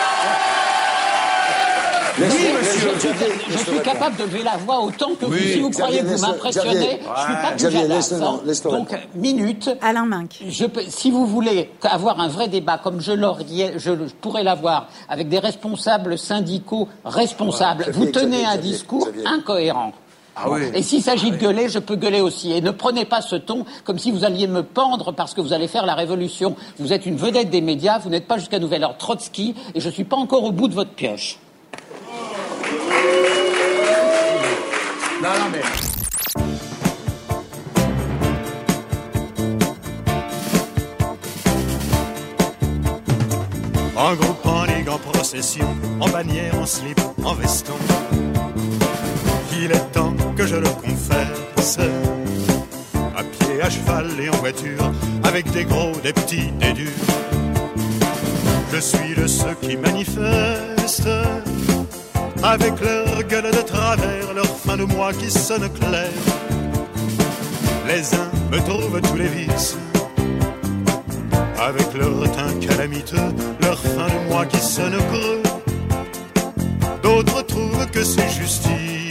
Oui, monsieur. Je, je, je suis capable de lever la voix autant que oui. vous. Si vous croyez que vous m'impressionnez, je ne suis pas Xavier, laisse Donc, minute. Alain Minc. Je peux, si vous voulez avoir un vrai débat, comme je, je pourrais l'avoir, avec des responsables syndicaux responsables, ouais, vous Xavier, tenez Xavier, un discours Xavier. incohérent. Ah oui. Et s'il s'agit de gueuler, je peux gueuler aussi. Et ne prenez pas ce ton comme si vous alliez me pendre parce que vous allez faire la révolution. Vous êtes une vedette des médias, vous n'êtes pas jusqu'à nouvel ordre Trotsky, et je ne suis pas encore au bout de votre pioche. Non, non, mais... En groupe, en ligue, en procession, en bannière, en slip, en veston. Il est temps que je le confesse, à pied, à cheval et en voiture, avec des gros, des petits, des durs. Je suis de ceux qui manifestent, avec leur gueule de travers, leur fin de mois qui sonne clair. Les uns me trouvent tous les vices, avec leur teint calamiteux, leur fin de mois qui sonne creux. D'autres trouvent que c'est justice.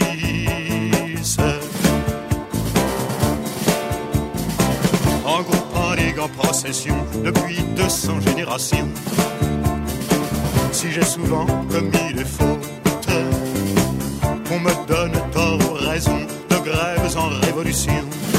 En groupe, en ligue, en procession, depuis deux cents générations. Si j'ai souvent commis des fautes, qu'on me donne tort ou raison de grèves en révolution.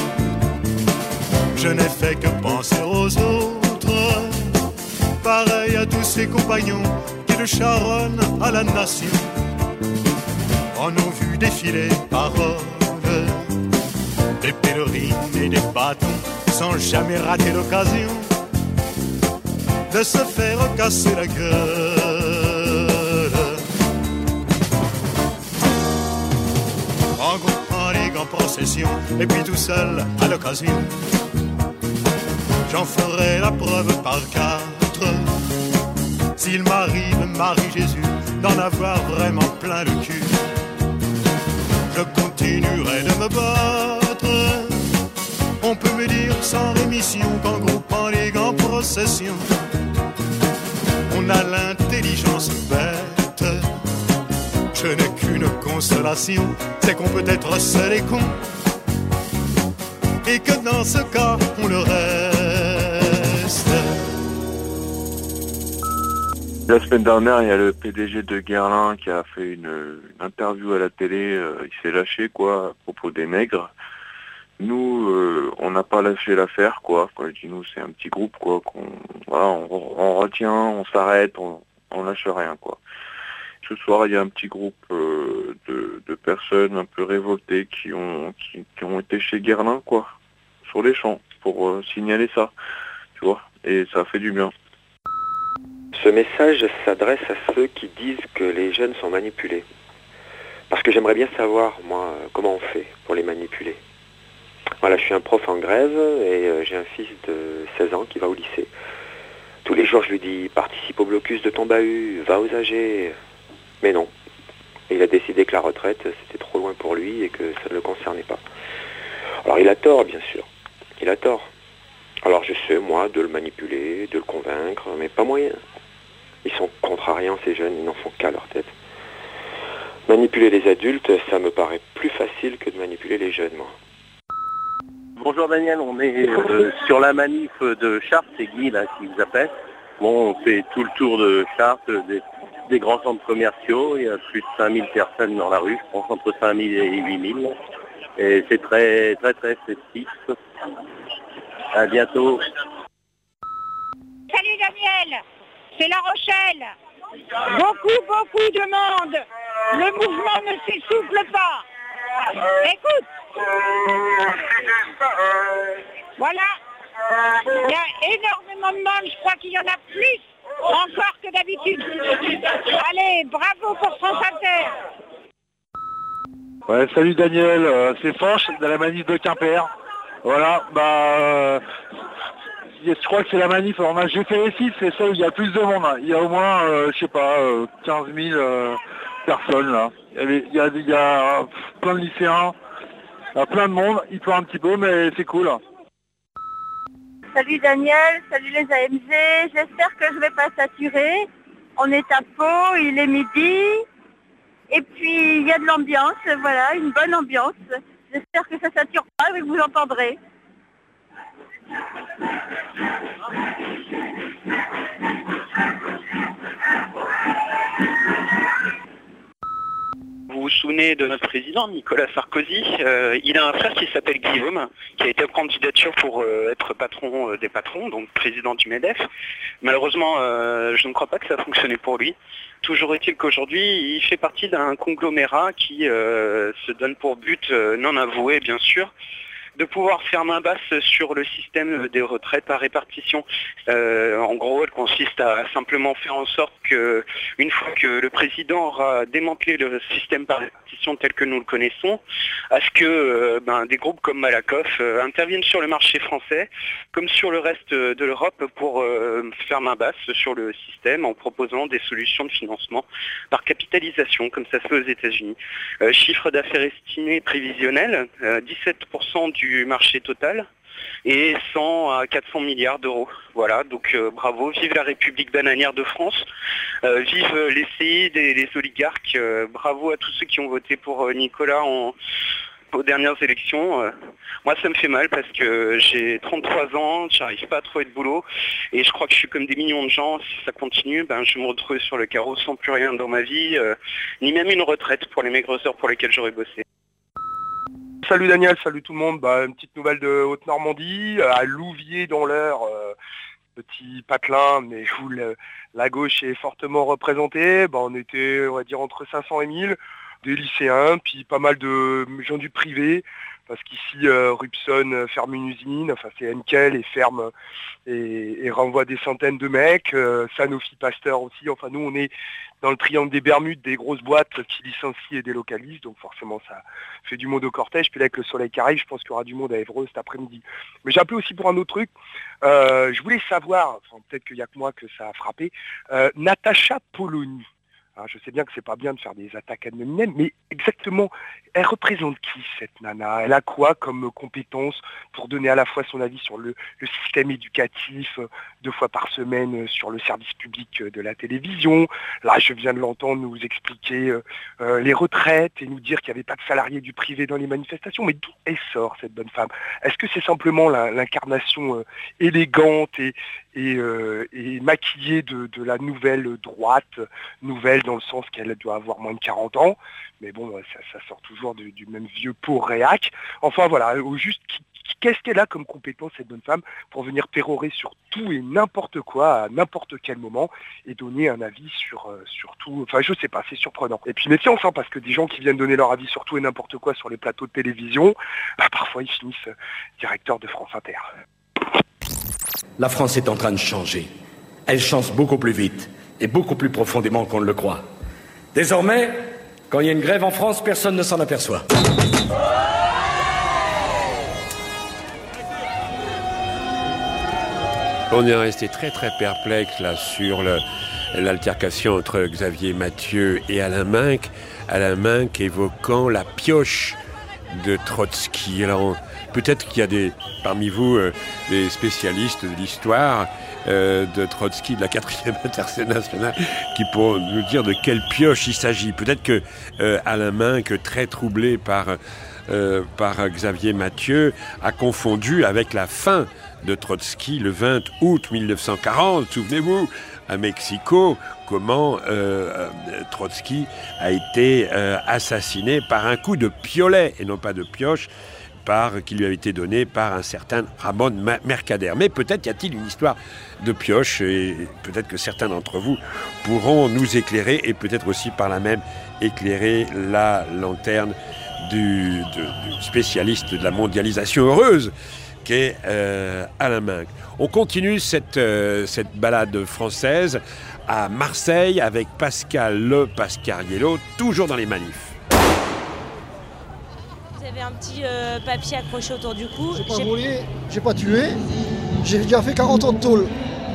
Je n'ai fait que penser aux autres, pareil à tous ces compagnons qui le charonnent à la nation. En ont vu défiler paroles, des pèlerines et des bâtons, sans jamais rater l'occasion de se faire casser la gueule. En groupe, en les en procession, et puis tout seul à l'occasion. J'en ferai la preuve par quatre. S'il m'arrive, Marie Jésus, d'en avoir vraiment plein le cul, je continuerai de me battre. On peut me dire sans rémission qu'en groupant les grands processions, on a l'intelligence bête. Je n'ai qu'une consolation, c'est qu'on peut être seul et con, et que dans ce cas, on le reste. La semaine dernière, il y a le P D G de Guerlain qui a fait une, une interview à la télé. Euh, il s'est lâché, quoi, à propos des nègres. Nous, euh, on n'a pas lâché l'affaire, quoi. Quand je dis nous, c'est un petit groupe, quoi. Qu'on, voilà, on, on retient, on s'arrête, on, on lâche rien, quoi. Ce soir, il y a un petit groupe euh, de, de personnes un peu révoltées qui ont, qui, qui ont été chez Guerlain, quoi, sur les champs, pour euh, signaler ça, tu vois. Et ça a fait du bien. Ce message s'adresse à ceux qui disent que les jeunes sont manipulés. Parce que j'aimerais bien savoir, moi, comment on fait pour les manipuler. Voilà, je suis un prof en grève et euh, j'ai un fils de seize ans qui va au lycée. Tous les jours, je lui dis « Participe au blocus de ton bahut, va aux A G ». Mais non. Et il a décidé que la retraite, c'était trop loin pour lui et que ça ne le concernait pas. Alors il a tort, bien sûr. Il a tort. Alors j'essaie, moi, de le manipuler, de le convaincre, mais pas moyen. Ils sont contrariants, ces jeunes, ils n'en font qu'à leur tête. Manipuler les adultes, ça me paraît plus facile que de manipuler les jeunes, moi. Bonjour Daniel, on est euh, sur la manif de Chartres, c'est Guy là qui vous appelle. Bon, on fait tout le tour de Chartres, des, des grands centres commerciaux, il y a plus de cinq mille personnes dans la rue, je pense entre cinq mille et huit mille. Et c'est très très très festif. À bientôt. Salut Daniel, c'est La Rochelle. Beaucoup, beaucoup de monde. Le mouvement ne s'essouffle pas. Écoute. Voilà. Il y a énormément de monde. Je crois qu'il y en a plus encore que d'habitude. Allez, bravo pour France Inter. Ouais, salut Daniel, euh, c'est Fanche de la manif de Quimper. Voilà, bah euh, je crois que c'est la manif. Alors, moi, j'ai fait les six, c'est ça où il y a plus de monde. Hein. Il y a au moins, euh, je sais pas, euh, quinze mille euh, personnes là. Il y a, il y a, il y a euh, plein de lycéens, il y a plein de monde. Il pleut un petit peu, mais c'est cool. Salut Daniel, salut les A M G. J'espère que je vais pas saturer. On est à Pau, il est midi. Et puis il y a de l'ambiance, voilà, une bonne ambiance. J'espère que ça ne sature pas et que vous entendrez. Vous vous souvenez de notre président, Nicolas Sarkozy, euh, il a un frère qui s'appelle Guillaume, qui a été en candidature pour euh, être patron euh, des patrons, donc président du MEDEF. Malheureusement, euh, je ne crois pas que ça a fonctionné pour lui. Toujours est-il qu'aujourd'hui, il fait partie d'un conglomérat qui euh, se donne pour but, euh, non avoué bien sûr, de pouvoir faire main basse sur le système des retraites à répartition. Euh, en gros, elle consiste à simplement faire en sorte que, une fois que le président aura démantelé le système par répartition tel que nous le connaissons, à ce que euh, ben, des groupes comme Malakoff euh, interviennent sur le marché français, comme sur le reste de l'Europe, pour euh, faire main basse sur le système en proposant des solutions de financement par capitalisation, comme ça se fait aux États-Unis. Euh, chiffre d'affaires estimé prévisionnel, euh, dix-sept pour cent du du marché total et cent à quatre cents milliards d'euros. Voilà, donc euh, bravo, vive la République bananière de France, euh, vive les C I D et les oligarques, euh, bravo à tous ceux qui ont voté pour euh, Nicolas en, aux dernières élections. Euh, moi ça me fait mal parce que j'ai trente-trois ans, j'arrive pas à trouver de boulot et je crois que je suis comme des millions de gens, si ça continue, ben, je me retrouve sur le carreau sans plus rien dans ma vie, euh, ni même une retraite pour les maigres heures pour lesquelles j'aurais bossé. Salut Daniel, salut tout le monde. Bah, une petite nouvelle de Haute-Normandie, à Louviers dans l'Eure, euh, petit patelin, mais où le, la gauche est fortement représentée. Bah, on était, on va dire, entre cinq cents et mille, des lycéens, puis pas mal de gens du privé, parce qu'ici euh, Rupson ferme une usine, enfin c'est Henkel et ferme et, et renvoie des centaines de mecs, euh, Sanofi Pasteur aussi, enfin nous on est dans le triangle des Bermudes, des grosses boîtes qui licencient et délocalisent, donc forcément ça fait du monde au cortège, puis là avec le soleil qui arrive, je pense qu'il y aura du monde à Évreux cet après-midi. Mais j'ai appelé aussi pour un autre truc, euh, je voulais savoir, enfin peut-être qu'il n'y a que moi que ça a frappé, euh, Natacha Polony. Alors, je sais bien que c'est pas bien de faire des attaques ad hominem, mais exactement, elle représente qui cette nana? Elle a quoi comme compétence pour donner à la fois son avis sur le, le système éducatif, euh, deux fois par semaine euh, sur le service public euh, de la télévision? Là, je viens de l'entendre nous expliquer euh, euh, les retraites et nous dire qu'il n'y avait pas de salariés du privé dans les manifestations. Mais d'où elle sort cette bonne femme? Est-ce que c'est simplement la, l'incarnation euh, élégante et, et, euh, et maquillée de, de la nouvelle droite, nouvelle dans le sens qu'elle doit avoir moins de quarante ans, mais bon, ça, ça sort toujours du, du même vieux pot réac. Enfin voilà, au juste, qu'est-ce qu'elle a comme compétence cette bonne femme pour venir pérorer sur tout et n'importe quoi à n'importe quel moment et donner un avis sur, euh, sur tout, enfin je sais pas, c'est surprenant. Et puis méfiance, hein, parce que des gens qui viennent donner leur avis sur tout et n'importe quoi sur les plateaux de télévision, bah, parfois ils finissent euh, directeurs de France Inter. La France est en train de changer. Elle change beaucoup plus vite et beaucoup plus profondément qu'on ne le croit. Désormais, quand il y a une grève en France, personne ne s'en aperçoit. On est resté très très perplexe là sur le, l'altercation entre Xavier Mathieu et Alain Minc. Alain Minc évoquant la pioche de Trotsky. Alors, peut-être qu'il y a des, parmi vous euh, des spécialistes de l'histoire euh, de Trotsky, de la quatrième internationale, qui pourront nous dire de quelle pioche il s'agit. Peut-être que euh, Alain Minc, très troublé par, euh, par Xavier Mathieu, a confondu avec la fin de Trotsky le vingt août mille neuf cent quarante, souvenez-vous, à Mexico, comment euh, Trotsky a été euh, assassiné par un coup de piolet, et non pas de pioche, par, qui lui avait été donné par un certain Ramon Mercader. Mais peut-être y a-t-il une histoire de pioche, et peut-être que certains d'entre vous pourront nous éclairer, et peut-être aussi par là même éclairer la lanterne du, de, du spécialiste de la mondialisation heureuse, qu'est euh, Alain Minc. On continue cette, euh, cette balade française à Marseille avec Pascal Le Pascariello, toujours dans les manifs. Vous avez un petit euh, papier accroché autour du cou. J'ai pas j'ai... volé, j'ai pas tué, j'ai déjà fait quarante ans de tôle.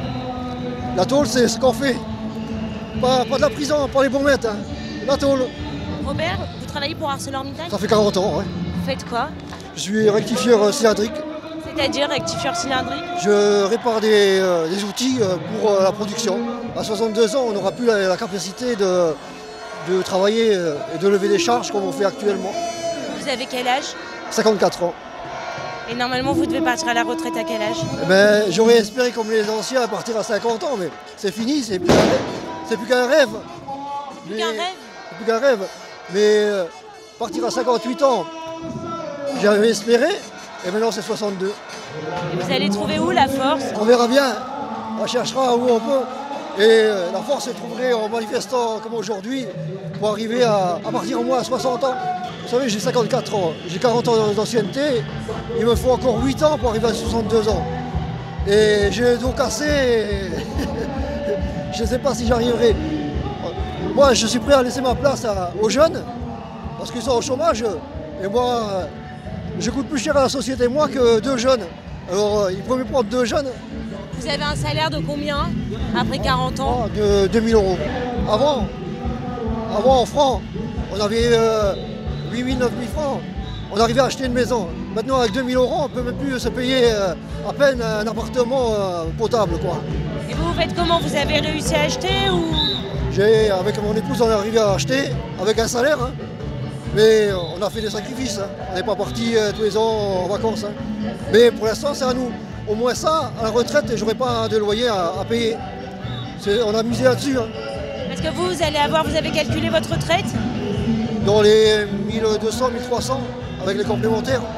La tôle, c'est ce qu'on fait. Pas, pas de la prison, pas les bons maîtres, hein. La tôle. Robert, vous travaillez pour ArcelorMittal? Ça fait quarante ans, ouais. Vous faites quoi? Je suis rectifieur cylindrique. C'est-à-dire rectifieur cylindrique? Je répare des, euh, des outils euh, pour euh, la production. À soixante-deux ans, on n'aura plus la, la capacité de, de travailler euh, et de lever des charges comme on fait actuellement. Vous avez quel âge? cinquante-quatre ans. Et normalement, vous devez partir à la retraite à quel âge? Eh ben, j'aurais espéré, comme les anciens, partir à cinquante ans, mais c'est fini, c'est plus, c'est plus qu'un rêve. Plus qu'un rêve? C'est plus qu'un rêve. Mais euh, partir à cinquante-huit ans, j'avais espéré. Et maintenant c'est soixante-deux. Et vous allez trouver où la force? On verra bien. On cherchera où on peut. Et euh, la force se trouverait en manifestant comme aujourd'hui pour arriver à, à partir au moins à soixante ans. Vous savez, j'ai cinquante-quatre ans, j'ai quarante ans d'ancienneté. Il me faut encore huit ans pour arriver à soixante-deux ans. Et j'ai le dos cassé. Et je ne sais pas si j'arriverai. Moi, je suis prêt à laisser ma place à, aux jeunes parce qu'ils sont au chômage. Et moi... je coûte plus cher à la société, moi, que deux jeunes. Alors, euh, il faut me prendre deux jeunes. Vous avez un salaire de combien après quarante ans? Oh, de deux mille euros. Avant, avant en francs, on avait euh, huit mille, neuf mille francs. On arrivait à acheter une maison. Maintenant, avec deux mille euros, on ne peut même plus se payer euh, à peine un appartement euh, potable, quoi. Et vous, vous faites comment? Vous avez réussi à acheter ou... J'ai, avec mon épouse, on est arrivé à acheter avec un salaire. Hein. Mais on a fait des sacrifices, hein. On n'est pas parti euh, tous les ans en vacances. Hein. Mais pour l'instant, c'est à nous. Au moins ça, à la retraite, j'aurai pas de loyer à, à payer. C'est, on a misé là-dessus. Hein. Parce que vous, vous allez avoir, vous avez calculé votre retraite? Dans les mille deux cents, mille trois cents, avec les complémentaires.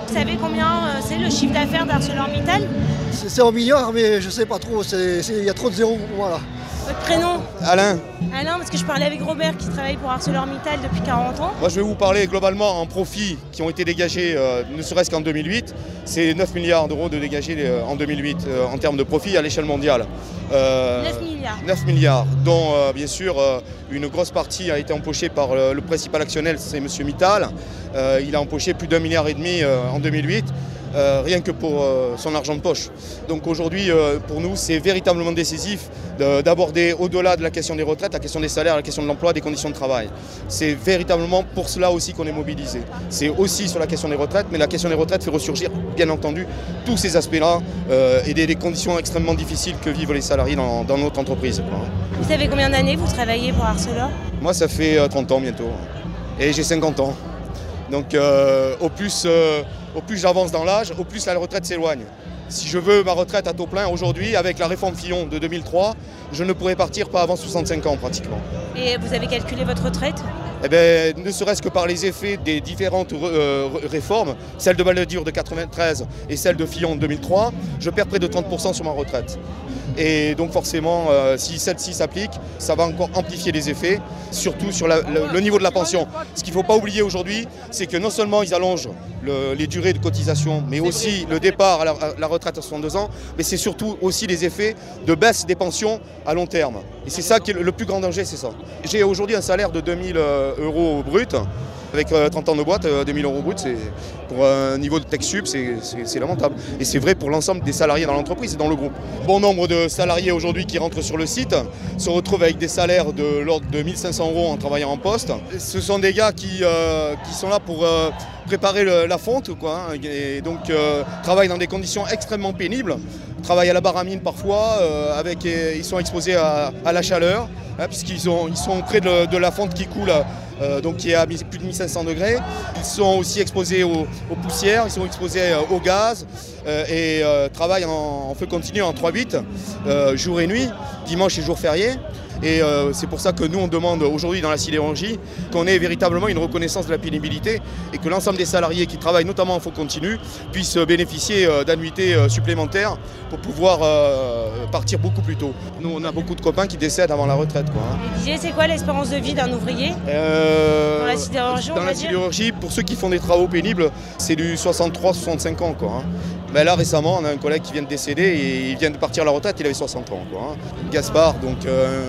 vous savez combien euh, c'est le chiffre d'affaires d'ArcelorMittal? C'est en milliards, mais je sais pas trop, il y a trop de zéros pour moi là. Votre prénom? Alain. Alain, parce que je parlais avec Robert qui travaille pour ArcelorMittal depuis quarante ans. Moi je vais vous parler globalement en profits qui ont été dégagés, euh, ne serait-ce qu'en deux mille huit. C'est neuf milliards d'euros de dégagés euh, en deux mille huit euh, en termes de profits à l'échelle mondiale. Euh, neuf milliards. neuf milliards, dont euh, bien sûr euh, une grosse partie a été empochée par euh, le principal actionnaire, c'est M. Mittal. Euh, il a empoché plus d'un milliard et demi euh, en deux mille huit. Euh, rien que pour euh, son argent de poche. Donc aujourd'hui, euh, pour nous, c'est véritablement décisif de, d'aborder au-delà de la question des retraites, la question des salaires, la question de l'emploi, des conditions de travail. C'est véritablement pour cela aussi qu'on est mobilisé. C'est aussi sur la question des retraites, mais la question des retraites fait ressurgir, bien entendu, tous ces aspects-là euh, et des, des conditions extrêmement difficiles que vivent les salariés dans, dans notre entreprise. Vous savez combien d'années vous travaillez pour Arcelor? Moi, ça fait euh, trente ans bientôt. Et j'ai cinquante ans. Donc euh, au plus... Euh, Au plus j'avance dans l'âge, au plus la retraite s'éloigne. Si je veux ma retraite à taux plein aujourd'hui, avec la réforme Fillon de deux mille trois, je ne pourrais partir pas avant soixante-cinq ans pratiquement. Et vous avez calculé votre retraite? Eh bien, ne serait-ce que par les effets des différentes euh, réformes, celle de Balladur de quatre-vingt-treize et celle de Fillon de deux mille trois, je perds près de trente pour cent sur ma retraite. Et donc forcément, euh, si celle-ci s'applique, ça va encore amplifier les effets, surtout sur la, le, le niveau de la pension. Ce qu'il ne faut pas oublier aujourd'hui, c'est que non seulement ils allongent le, les durées de cotisation, mais aussi le départ à la, à la retraite à soixante-deux ans, mais c'est surtout aussi les effets de baisse des pensions à long terme. Et c'est ça qui est le, le plus grand danger, c'est ça. J'ai aujourd'hui un salaire de deux mille euros brut. Avec euh, trente ans de boîte, euh, deux mille euros brut, c'est, pour un niveau de tech sup, c'est, c'est, c'est lamentable. Et c'est vrai pour l'ensemble des salariés dans l'entreprise et dans le groupe. Bon nombre de salariés aujourd'hui qui rentrent sur le site se retrouvent avec des salaires de l'ordre de mille cinq cents euros en travaillant en poste. Ce sont des gars qui, euh, qui sont là pour euh, préparer le, la fonte, quoi, hein, et donc euh, travaillent dans des conditions extrêmement pénibles. Travaillent à la barre à mine parfois, euh, avec, et, ils sont exposés à, à la chaleur, hein, puisqu'ils sont, ils sont près de, de la fonte qui coule. Euh, donc qui est à plus de mille cinq cents degrés. Ils sont aussi exposés aux, aux poussières, ils sont exposés euh, au gaz euh, et euh, travaillent en, en feu continu en trois huit, euh, jour et nuit, dimanche et jour férié. Et euh, c'est pour ça que nous, on demande aujourd'hui dans la sidérurgie qu'on ait véritablement une reconnaissance de la pénibilité et que l'ensemble des salariés qui travaillent notamment en feu continu puissent bénéficier euh, d'annuités euh, supplémentaires pour pouvoir euh, partir beaucoup plus tôt. Nous, on a beaucoup de copains qui décèdent avant la retraite, quoi, hein. Et Didier, c'est quoi l'espérance de vie d'un ouvrier euh, dans la sidérurgie? Dans la sidérurgie, pour ceux qui font des travaux pénibles, c'est du soixante-trois à soixante-cinq ans, quoi, hein. Ben là récemment on a un collègue qui vient de décéder et il vient de partir à la retraite, il avait soixante ans, quoi, hein. Gaspard, donc euh,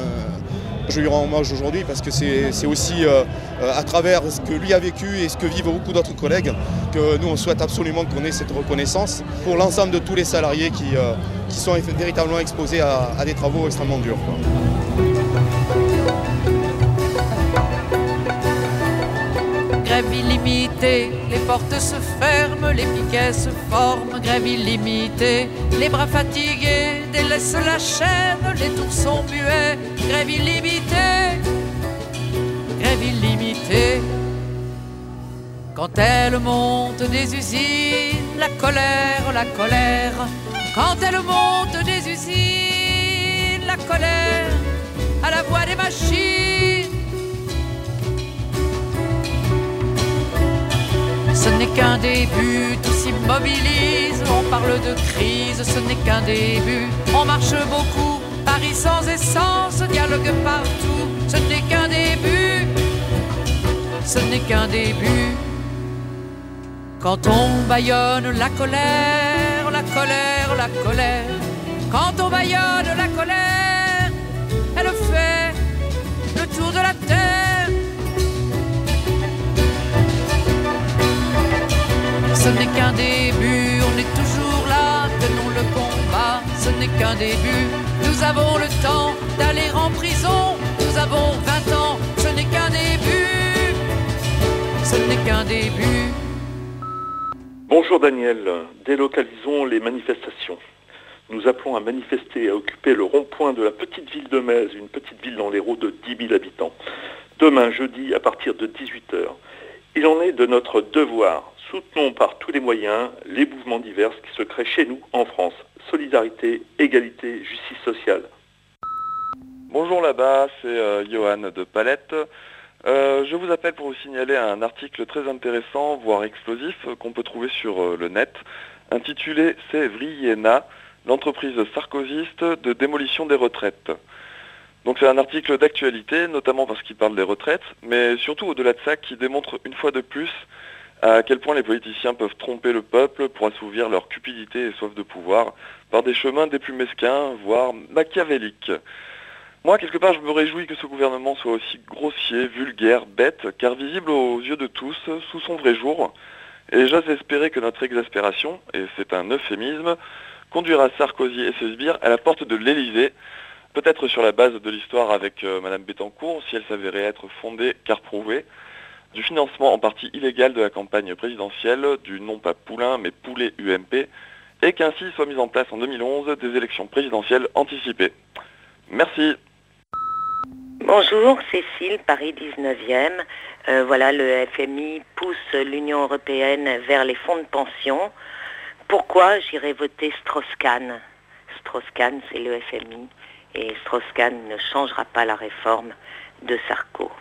je lui rends hommage aujourd'hui parce que c'est, c'est aussi euh, à travers ce que lui a vécu et ce que vivent beaucoup d'autres collègues que nous on souhaite absolument qu'on ait cette reconnaissance pour l'ensemble de tous les salariés qui, euh, qui sont véritablement exposés à, à des travaux extrêmement durs, quoi. Grève illimitée, les portes se ferment, les piquets se forment. Grève illimitée, les bras fatigués délaissent la chaîne, les tours sont muets. Grève illimitée, grève illimitée. Quand elle monte des usines, la colère, la colère. Quand elle monte des usines, la colère, à la voix des machines. Ce n'est qu'un début, tout s'immobilise, on parle de crise, ce n'est qu'un début. On marche beaucoup, Paris sans essence, dialogue partout, ce n'est qu'un début, ce n'est qu'un début. Quand on bâillonne la colère, la colère, la colère, quand on bâillonne la colère, elle fait le tour de la terre. Ce n'est qu'un début, on est toujours là, tenons le combat. Ce n'est qu'un début, nous avons le temps d'aller en prison. Nous avons vingt ans, ce n'est qu'un début, ce n'est qu'un début. Bonjour Daniel, délocalisons les manifestations. Nous appelons à manifester et à occuper le rond-point de la petite ville de Metz, une petite ville dans l'Hérault de dix mille habitants. Demain, jeudi, à partir de dix-huit heures. Il en est de notre devoir. Soutenons par tous les moyens les mouvements divers qui se créent chez nous en France. Solidarité, égalité, justice sociale. Bonjour là-bas, c'est euh, Johan de Palette. Euh, je vous appelle pour vous signaler un article très intéressant, voire explosif, qu'on peut trouver sur euh, le net, intitulé « C'est Vriena, l'entreprise sarkozyste de démolition des retraites ». Donc c'est un article d'actualité, notamment parce qu'il parle des retraites, mais surtout au-delà de ça, qui démontre une fois de plus à quel point les politiciens peuvent tromper le peuple pour assouvir leur cupidité et soif de pouvoir par des chemins des plus mesquins, voire machiavéliques. Moi, quelque part, je me réjouis que ce gouvernement soit aussi grossier, vulgaire, bête, car visible aux yeux de tous, sous son vrai jour. Et j'ose espérer que notre exaspération, et c'est un euphémisme, conduira Sarkozy et ses sbires à la porte de l'Élysée, peut-être sur la base de l'histoire avec euh, Madame Bettencourt, si elle s'avérait être fondée car prouvée, du financement en partie illégal de la campagne présidentielle, du non pas Poulain mais Poulet U M P, et qu'ainsi soit mise en place en deux mille onze des élections présidentielles anticipées. Merci. Bonjour, Cécile, Paris dix-neuvième. Euh, voilà, le F M I pousse l'Union européenne vers les fonds de pension. Pourquoi j'irai voter Strauss-Kahn? Strauss-Kahn, c'est le F M I, et Strauss-Kahn ne changera pas la réforme de Sarko.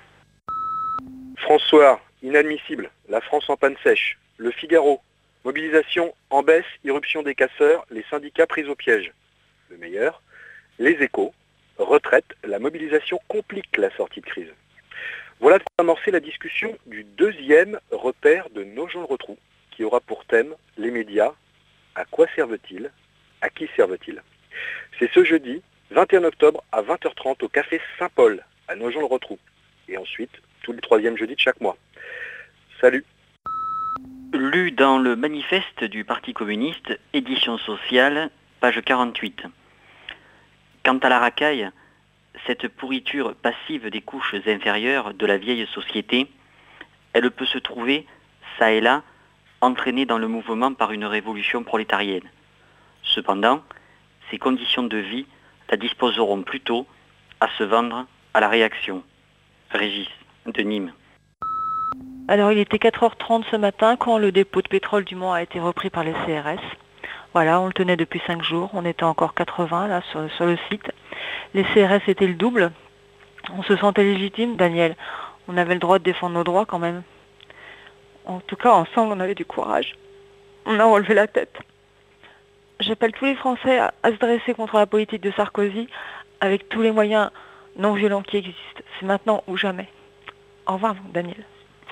François, inadmissible, la France en panne sèche. Le Figaro, mobilisation en baisse, irruption des casseurs, les syndicats pris au piège. Le meilleur, Les Échos, retraite, la mobilisation complique la sortie de crise. Voilà de quoi amorcer la discussion du deuxième repère de Nogent-le-Rotrou, qui aura pour thème les médias, à quoi servent-ils, à qui servent-ils. C'est ce jeudi, vingt et un octobre à vingt heures trente au Café Saint-Paul, à Nogent-le-Rotrou. Et ensuite, tous les troisièmes jeudis de chaque mois. Salut. Lu dans le manifeste du Parti communiste, édition sociale, page quarante-huit. Quant à la racaille, cette pourriture passive des couches inférieures de la vieille société, elle peut se trouver, ça et là, entraînée dans le mouvement par une révolution prolétarienne. Cependant, ces conditions de vie la disposeront plutôt à se vendre à la réaction. Régis, de Nîmes. Alors il était quatre heures trente ce matin quand le dépôt de pétrole du Mans a été repris par les C R S. Voilà, on le tenait depuis cinq jours, on était encore quatre-vingts là sur, sur le site. Les C R S étaient le double. On se sentait légitime, Daniel. On avait le droit de défendre nos droits quand même. En tout cas, ensemble, on avait du courage. On a relevé la tête. J'appelle tous les Français à, à se dresser contre la politique de Sarkozy avec tous les moyens non violents qui existent. C'est maintenant ou jamais. Au revoir, Daniel.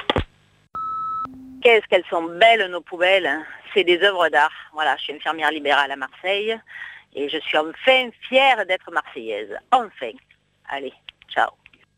Qu'est-ce qu'elles sont belles nos poubelles, hein. C'est des œuvres d'art. Voilà, je suis infirmière libérale à Marseille et je suis enfin fière d'être marseillaise. Enfin. Allez, ciao.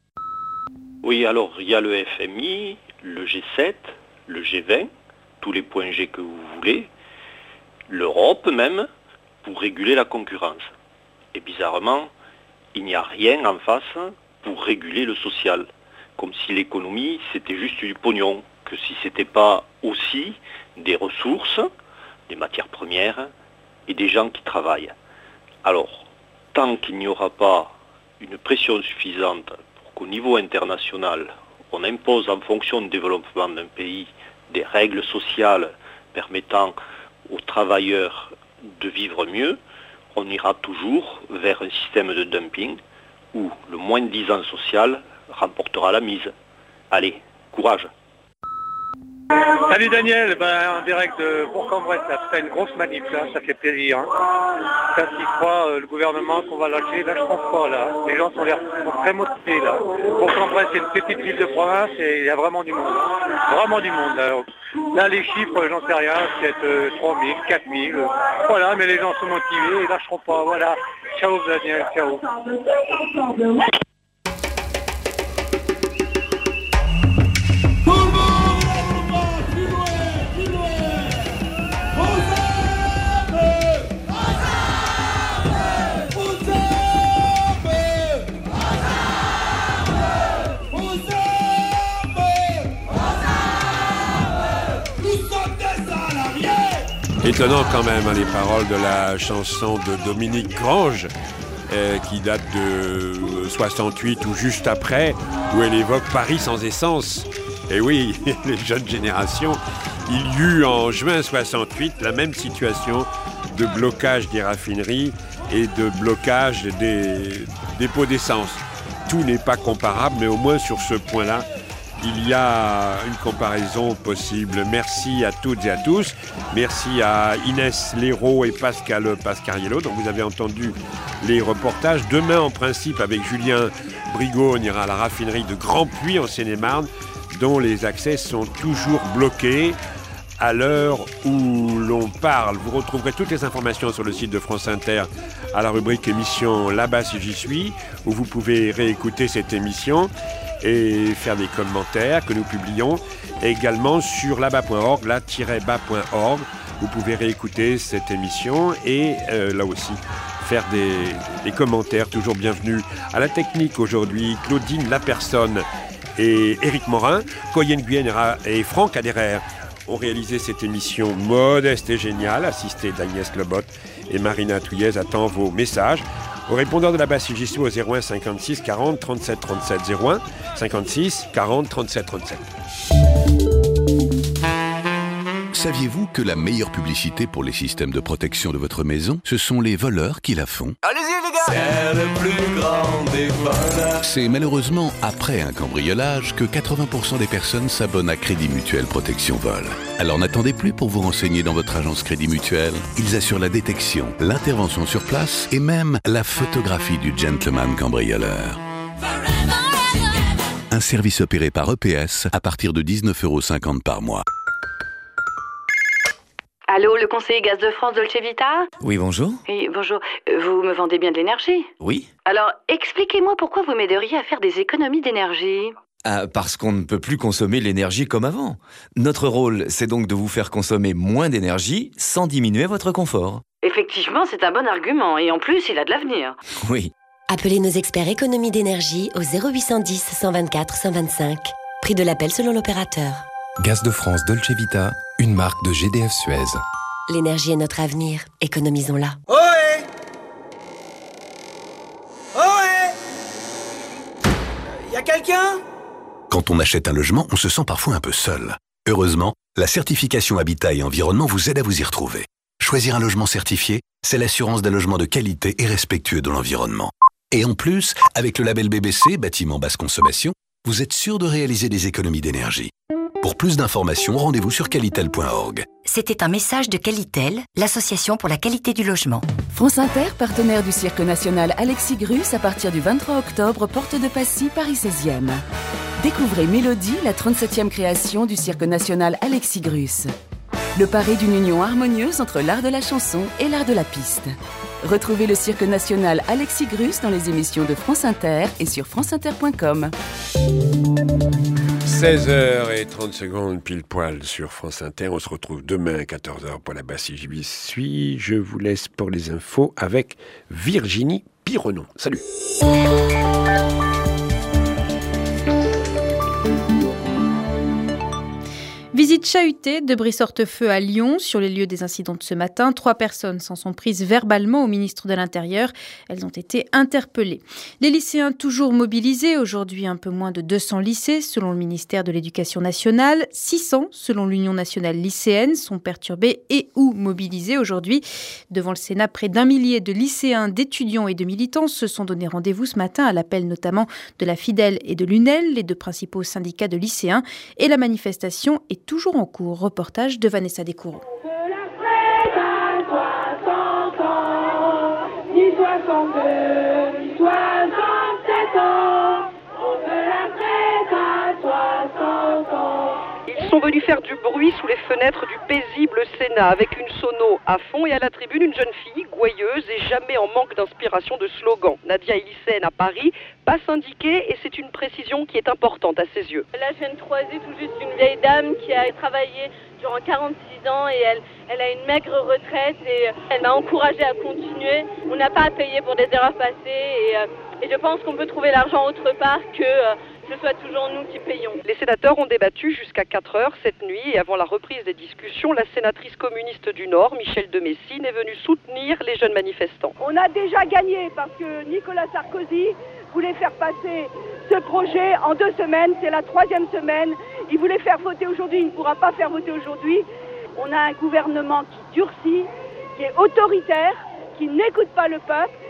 Oui, alors il y a le F M I, le G sept, le G vingt, tous les points G que vous voulez, l'Europe même, pour réguler la concurrence. Et bizarrement, il n'y a rien en face pour réguler le social. Comme si l'économie, c'était juste du pognon. Que si ce n'était pas aussi des ressources, des matières premières et des gens qui travaillent. Alors, tant qu'il n'y aura pas une pression suffisante pour qu'au niveau international, on impose en fonction du développement d'un pays des règles sociales permettant aux travailleurs de vivre mieux, on ira toujours vers un système de dumping où le moins disant social remportera la mise. Allez, courage. Salut Daniel, ben, en direct de Bourg-en-Bresse, là, c'est une grosse manif, là, ça fait plaisir. Hein. Quand ils croient, euh, le gouvernement, qu'on va lâcher, là je pense pas, là. Les gens sont, sont très motivés, là. Bourg-en-Bresse, c'est une petite ville de province et il y a vraiment du monde. Vraiment du monde, là. Là, les chiffres, j'en sais rien, peut-être euh, trois mille, quatre mille. Euh, voilà, mais les gens sont motivés, ils lâcheront pas, voilà. Ciao Daniel, ciao. Étonnant quand même, hein, les paroles de la chanson de Dominique Grange, euh, qui date de soixante-huit ou juste après, où elle évoque Paris sans essence. Et oui, les jeunes générations, il y eut en juin soixante-huit la même situation de blocage des raffineries et de blocage des dépôts d'essence. Tout n'est pas comparable, mais au moins sur ce point-là, il y a une comparaison possible. Merci à toutes et à tous. Merci à Inès Léraud et Pascal Pascariello. Donc vous avez entendu les reportages. Demain, en principe, avec Julien Brigaud, on ira à la raffinerie de Grand-Puy en Seine-et-Marne, dont les accès sont toujours bloqués à l'heure où l'on parle. Vous retrouverez toutes les informations sur le site de France Inter à la rubrique émission Là-bas si j'y suis, où vous pouvez réécouter cette émission et faire des commentaires que nous publions. Et également sur là-bas point org, là tiret bas point org, vous pouvez réécouter cette émission et euh, là aussi faire des, des commentaires toujours bienvenus. À la technique aujourd'hui, Claudine Lapersonne et Éric Morin, Coyenne Guyenne et Franck Aderer ont réalisé cette émission modeste et géniale, assistée d'Agnès Lobot, et Marina Touillez attend vos messages au répondeur de la basse j'y suis au zéro un cinquante-six quarante trente-sept trente-sept, zéro un cinquante-six quarante trente-sept trente-sept. Saviez-vous que la meilleure publicité pour les systèmes de protection de votre maison, ce sont les voleurs qui la font? Allez-y les gars! C'est le plus grand des voleurs. C'est malheureusement après un cambriolage que quatre-vingts pour cent des personnes s'abonnent à Crédit Mutuel Protection Vol. Alors n'attendez plus pour vous renseigner dans votre agence Crédit Mutuel. Ils assurent la détection, l'intervention sur place et même la photographie du gentleman cambrioleur. Un service opéré par E P S à partir de dix-neuf euros cinquante par mois. Allô, le conseiller Gaz de France Dolce Vita? Oui, bonjour. Oui, bonjour. Vous me vendez bien de l'énergie? Oui. Alors, expliquez-moi pourquoi vous m'aideriez à faire des économies d'énergie? Ah, parce qu'on ne peut plus consommer l'énergie comme avant. Notre rôle, c'est donc de vous faire consommer moins d'énergie sans diminuer votre confort. Effectivement, c'est un bon argument. Et en plus, il a de l'avenir. Oui. Appelez nos experts économie d'énergie au zéro huit cent dix cent vingt-quatre cent vingt-cinq. Prix de l'appel selon l'opérateur. Gaz de France Dolce Vita, une marque de G D F Suez. L'énergie est notre avenir. Économisons-la. Ohé! Ohé! Y a quelqu'un? Quand on achète un logement, on se sent parfois un peu seul. Heureusement, la certification Habitat et Environnement vous aide à vous y retrouver. Choisir un logement certifié, c'est l'assurance d'un logement de qualité et respectueux de l'environnement. Et en plus, avec le label B B C, bâtiment basse consommation, vous êtes sûr de réaliser des économies d'énergie. Pour plus d'informations, rendez-vous sur qualitel point org. C'était un message de Qualitel, l'association pour la qualité du logement. France Inter, partenaire du Cirque National Alexis Grus à partir du vingt-trois octobre, porte de Passy, Paris seizième. Découvrez Mélodie, la trente-septième création du Cirque National Alexis Grus. Le pari d'une union harmonieuse entre l'art de la chanson et l'art de la piste. Retrouvez le Cirque National Alexis Grus dans les émissions de France Inter et sur france inter point com. seize heures trente secondes pile poil sur France Inter. On se retrouve demain à quatorze heures pour la basse j'y suis. Je vous laisse pour les infos avec Virginie Pironon. Salut. Visite chahutée de Brice-Hortefeux à Lyon. Sur les lieux des incidents de ce matin, trois personnes s'en sont prises verbalement au ministre de l'Intérieur. Elles ont été interpellées. Les lycéens toujours mobilisés. Aujourd'hui, un peu moins de deux cents lycées selon le ministère de l'Éducation nationale. six cents selon l'Union nationale lycéenne sont perturbés et ou mobilisés aujourd'hui. Devant le Sénat, près d'un millier de lycéens, d'étudiants et de militants se sont donné rendez-vous ce matin à l'appel notamment de la Fidèle et de l'U N E L, les deux principaux syndicats de lycéens. Et la manifestation est toujours en cours. Reportage de Vanessa Descoureaux. Ils sont venus faire du bruit sous les fenêtres du paisible Sénat avec une sono à fond et à la tribune une jeune fille gouailleuse et jamais en manque d'inspiration de slogan. Nadia est lycéenne à Paris, pas syndiquée et c'est une précision qui est importante à ses yeux. Là je viens de croiser tout juste une vieille dame qui a travaillé durant quarante-six ans et elle, elle a une maigre retraite et elle m'a encouragée à continuer. On n'a pas à payer pour des erreurs passées et, et je pense qu'on peut trouver l'argent autre part que ce soit toujours nous qui payons. Les sénateurs ont débattu jusqu'à quatre heures cette nuit et avant la reprise des discussions, la sénatrice communiste du Nord, Michel de Messine, est venue soutenir les jeunes manifestants. On a déjà gagné parce que Nicolas Sarkozy voulait faire passer ce projet en deux semaines, c'est la troisième semaine. Il voulait faire voter aujourd'hui, il ne pourra pas faire voter aujourd'hui. On a un gouvernement qui durcit, qui est autoritaire, qui n'écoute pas le peuple,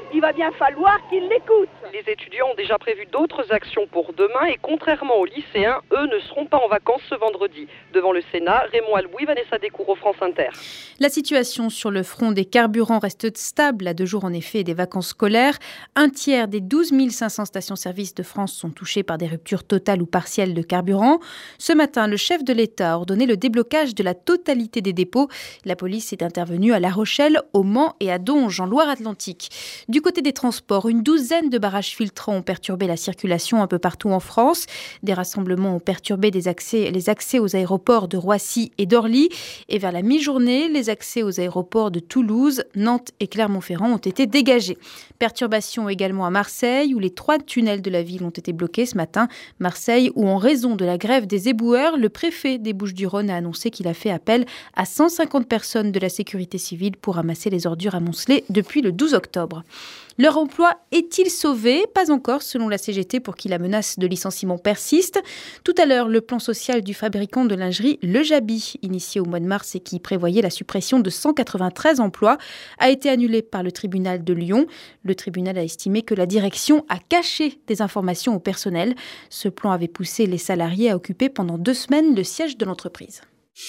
il va bien falloir qu'ils l'écoutent. Les étudiants ont déjà prévu d'autres actions pour demain et contrairement aux lycéens, eux ne seront pas en vacances ce vendredi. Devant le Sénat, Raymond Alboui, Vanessa Descouraux, France Inter. La situation sur le front des carburants reste stable à deux jours en effet des vacances scolaires. Un tiers des douze mille cinq cents stations-service de France sont touchées par des ruptures totales ou partielles de carburant. Ce matin, le chef de l'État a ordonné le déblocage de la totalité des dépôts. La police est intervenue à La Rochelle, au Mans et à Donge, en Loire-Atlantique. Du côté des transports, une douzaine de barrages filtrants ont perturbé la circulation un peu partout en France. Des rassemblements ont perturbé des accès, les accès aux aéroports de Roissy et d'Orly. Et vers la mi-journée, les accès aux aéroports de Toulouse, Nantes et Clermont-Ferrand ont été dégagés. Perturbations également à Marseille, où les trois tunnels de la ville ont été bloqués ce matin. Marseille, où en raison de la grève des éboueurs, le préfet des Bouches-du-Rhône a annoncé qu'il a fait appel à cent cinquante personnes de la sécurité civile pour ramasser les ordures amoncelées depuis le douze octobre. Leur emploi est-il sauvé ? Pas encore, selon la C G T, pour qui la menace de licenciement persiste. Tout à l'heure, le plan social du fabricant de lingerie Le Jabi, initié au mois de mars et qui prévoyait la suppression de cent quatre-vingt-treize emplois, a été annulé par le tribunal de Lyon. Le tribunal a estimé que la direction a caché des informations au personnel. Ce plan avait poussé les salariés à occuper pendant deux semaines le siège de l'entreprise.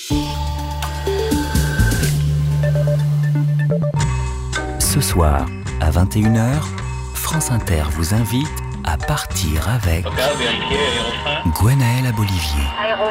Ce soir, à vingt et une heures, France Inter vous invite à partir avec Gwenaëlle à Bolivier.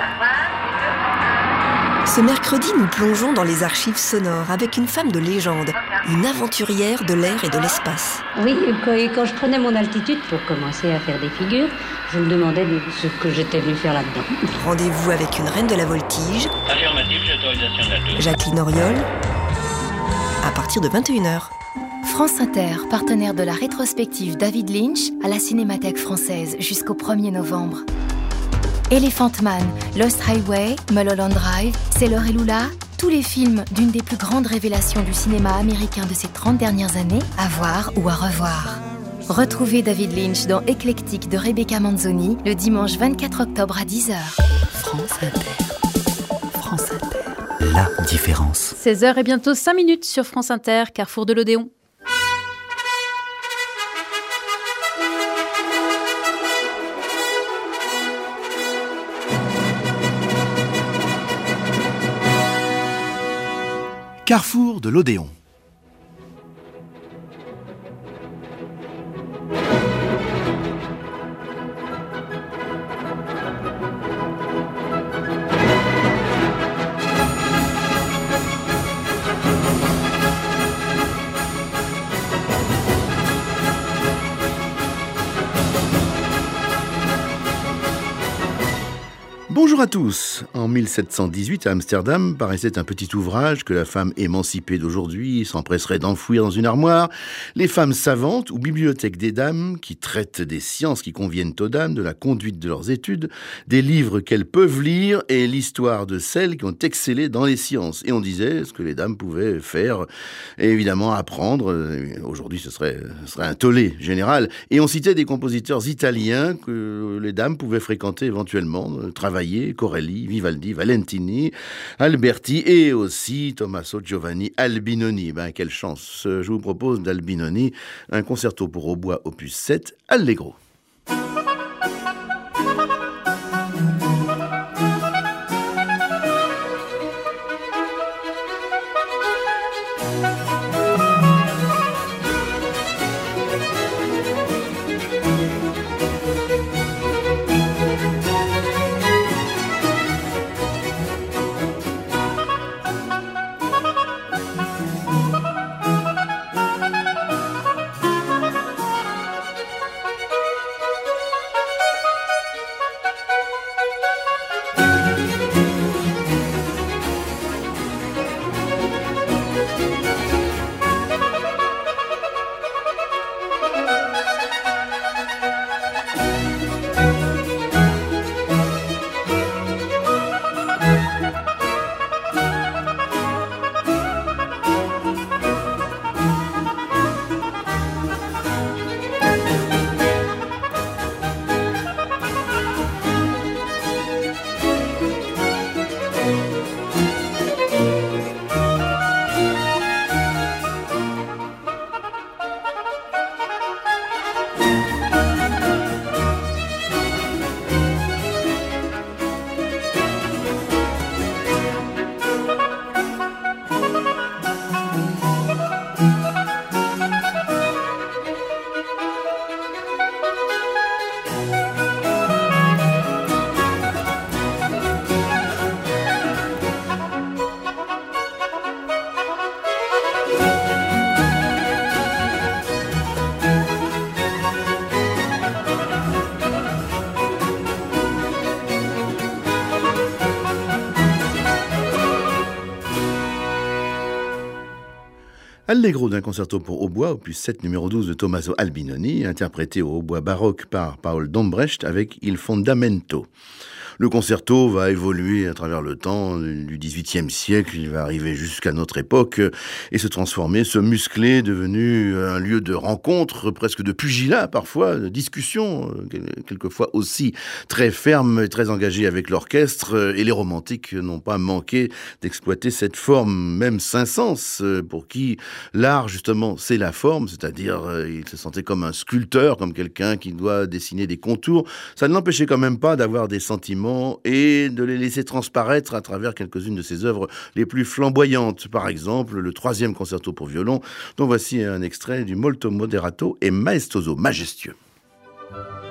Ce mercredi, nous plongeons dans les archives sonores avec une femme de légende, une aventurière de l'air et de l'espace. Oui, quand je prenais mon altitude pour commencer à faire des figures, je me demandais ce que j'étais venue faire là-dedans. Rendez-vous avec une reine de la voltige, Affirmatif, j'ai autorisation de la tour. Jacqueline Auriol, à partir de vingt et une heures. France Inter, partenaire de la rétrospective David Lynch à la Cinémathèque française jusqu'au premier novembre. Elephant Man, Lost Highway, Mulholland Drive, Sailor et Lula, tous les films d'une des plus grandes révélations du cinéma américain de ces trente dernières années, à voir ou à revoir. Retrouvez David Lynch dans Éclectique de Rebecca Manzoni le dimanche vingt-quatre octobre à dix heures. France Inter. France Inter. La différence. seize heures et bientôt cinq minutes sur France Inter, Carrefour de l'Odéon. Carrefour de l'Odéon. Bonjour à tous. En mille sept cent dix-huit, à Amsterdam, paraissait un petit ouvrage que la femme émancipée d'aujourd'hui s'empresserait d'enfouir dans une armoire. Les femmes savantes ou bibliothèques des dames qui traitent des sciences qui conviennent aux dames, de la conduite de leurs études, des livres qu'elles peuvent lire et l'histoire de celles qui ont excellé dans les sciences. Et on disait ce que les dames pouvaient faire et évidemment apprendre. Aujourd'hui, ce serait, ce serait un tollé général. Et on citait des compositeurs italiens que les dames pouvaient fréquenter éventuellement, travailler. Corelli, Vivaldi, Valentini, Alberti et aussi Tommaso Giovanni Albinoni. Ben, quelle chance. Je vous propose d'Albinoni un concerto pour hautbois opus sept, Allegro. Allegro d'un concerto pour hautbois, opus sept numéro douze de Tommaso Albinoni, interprété au hautbois baroque par Paul Dombrecht avec Il Fondamento. Le concerto va évoluer à travers le temps du dix-huitième siècle, il va arriver jusqu'à notre époque et se transformer, se muscler, devenu un lieu de rencontre, presque de pugilat parfois, de discussion, quelquefois aussi très ferme et très engagée avec l'orchestre. Et les romantiques n'ont pas manqué d'exploiter cette forme, même Saint-Saëns, pour qui l'art justement c'est la forme, c'est-à-dire il se sentait comme un sculpteur, comme quelqu'un qui doit dessiner des contours. Ça ne l'empêchait quand même pas d'avoir des sentiments et de les laisser transparaître à travers quelques-unes de ses œuvres les plus flamboyantes. Par exemple, le troisième concerto pour violon, dont voici un extrait du Molto Moderato et Maestoso, majestueux.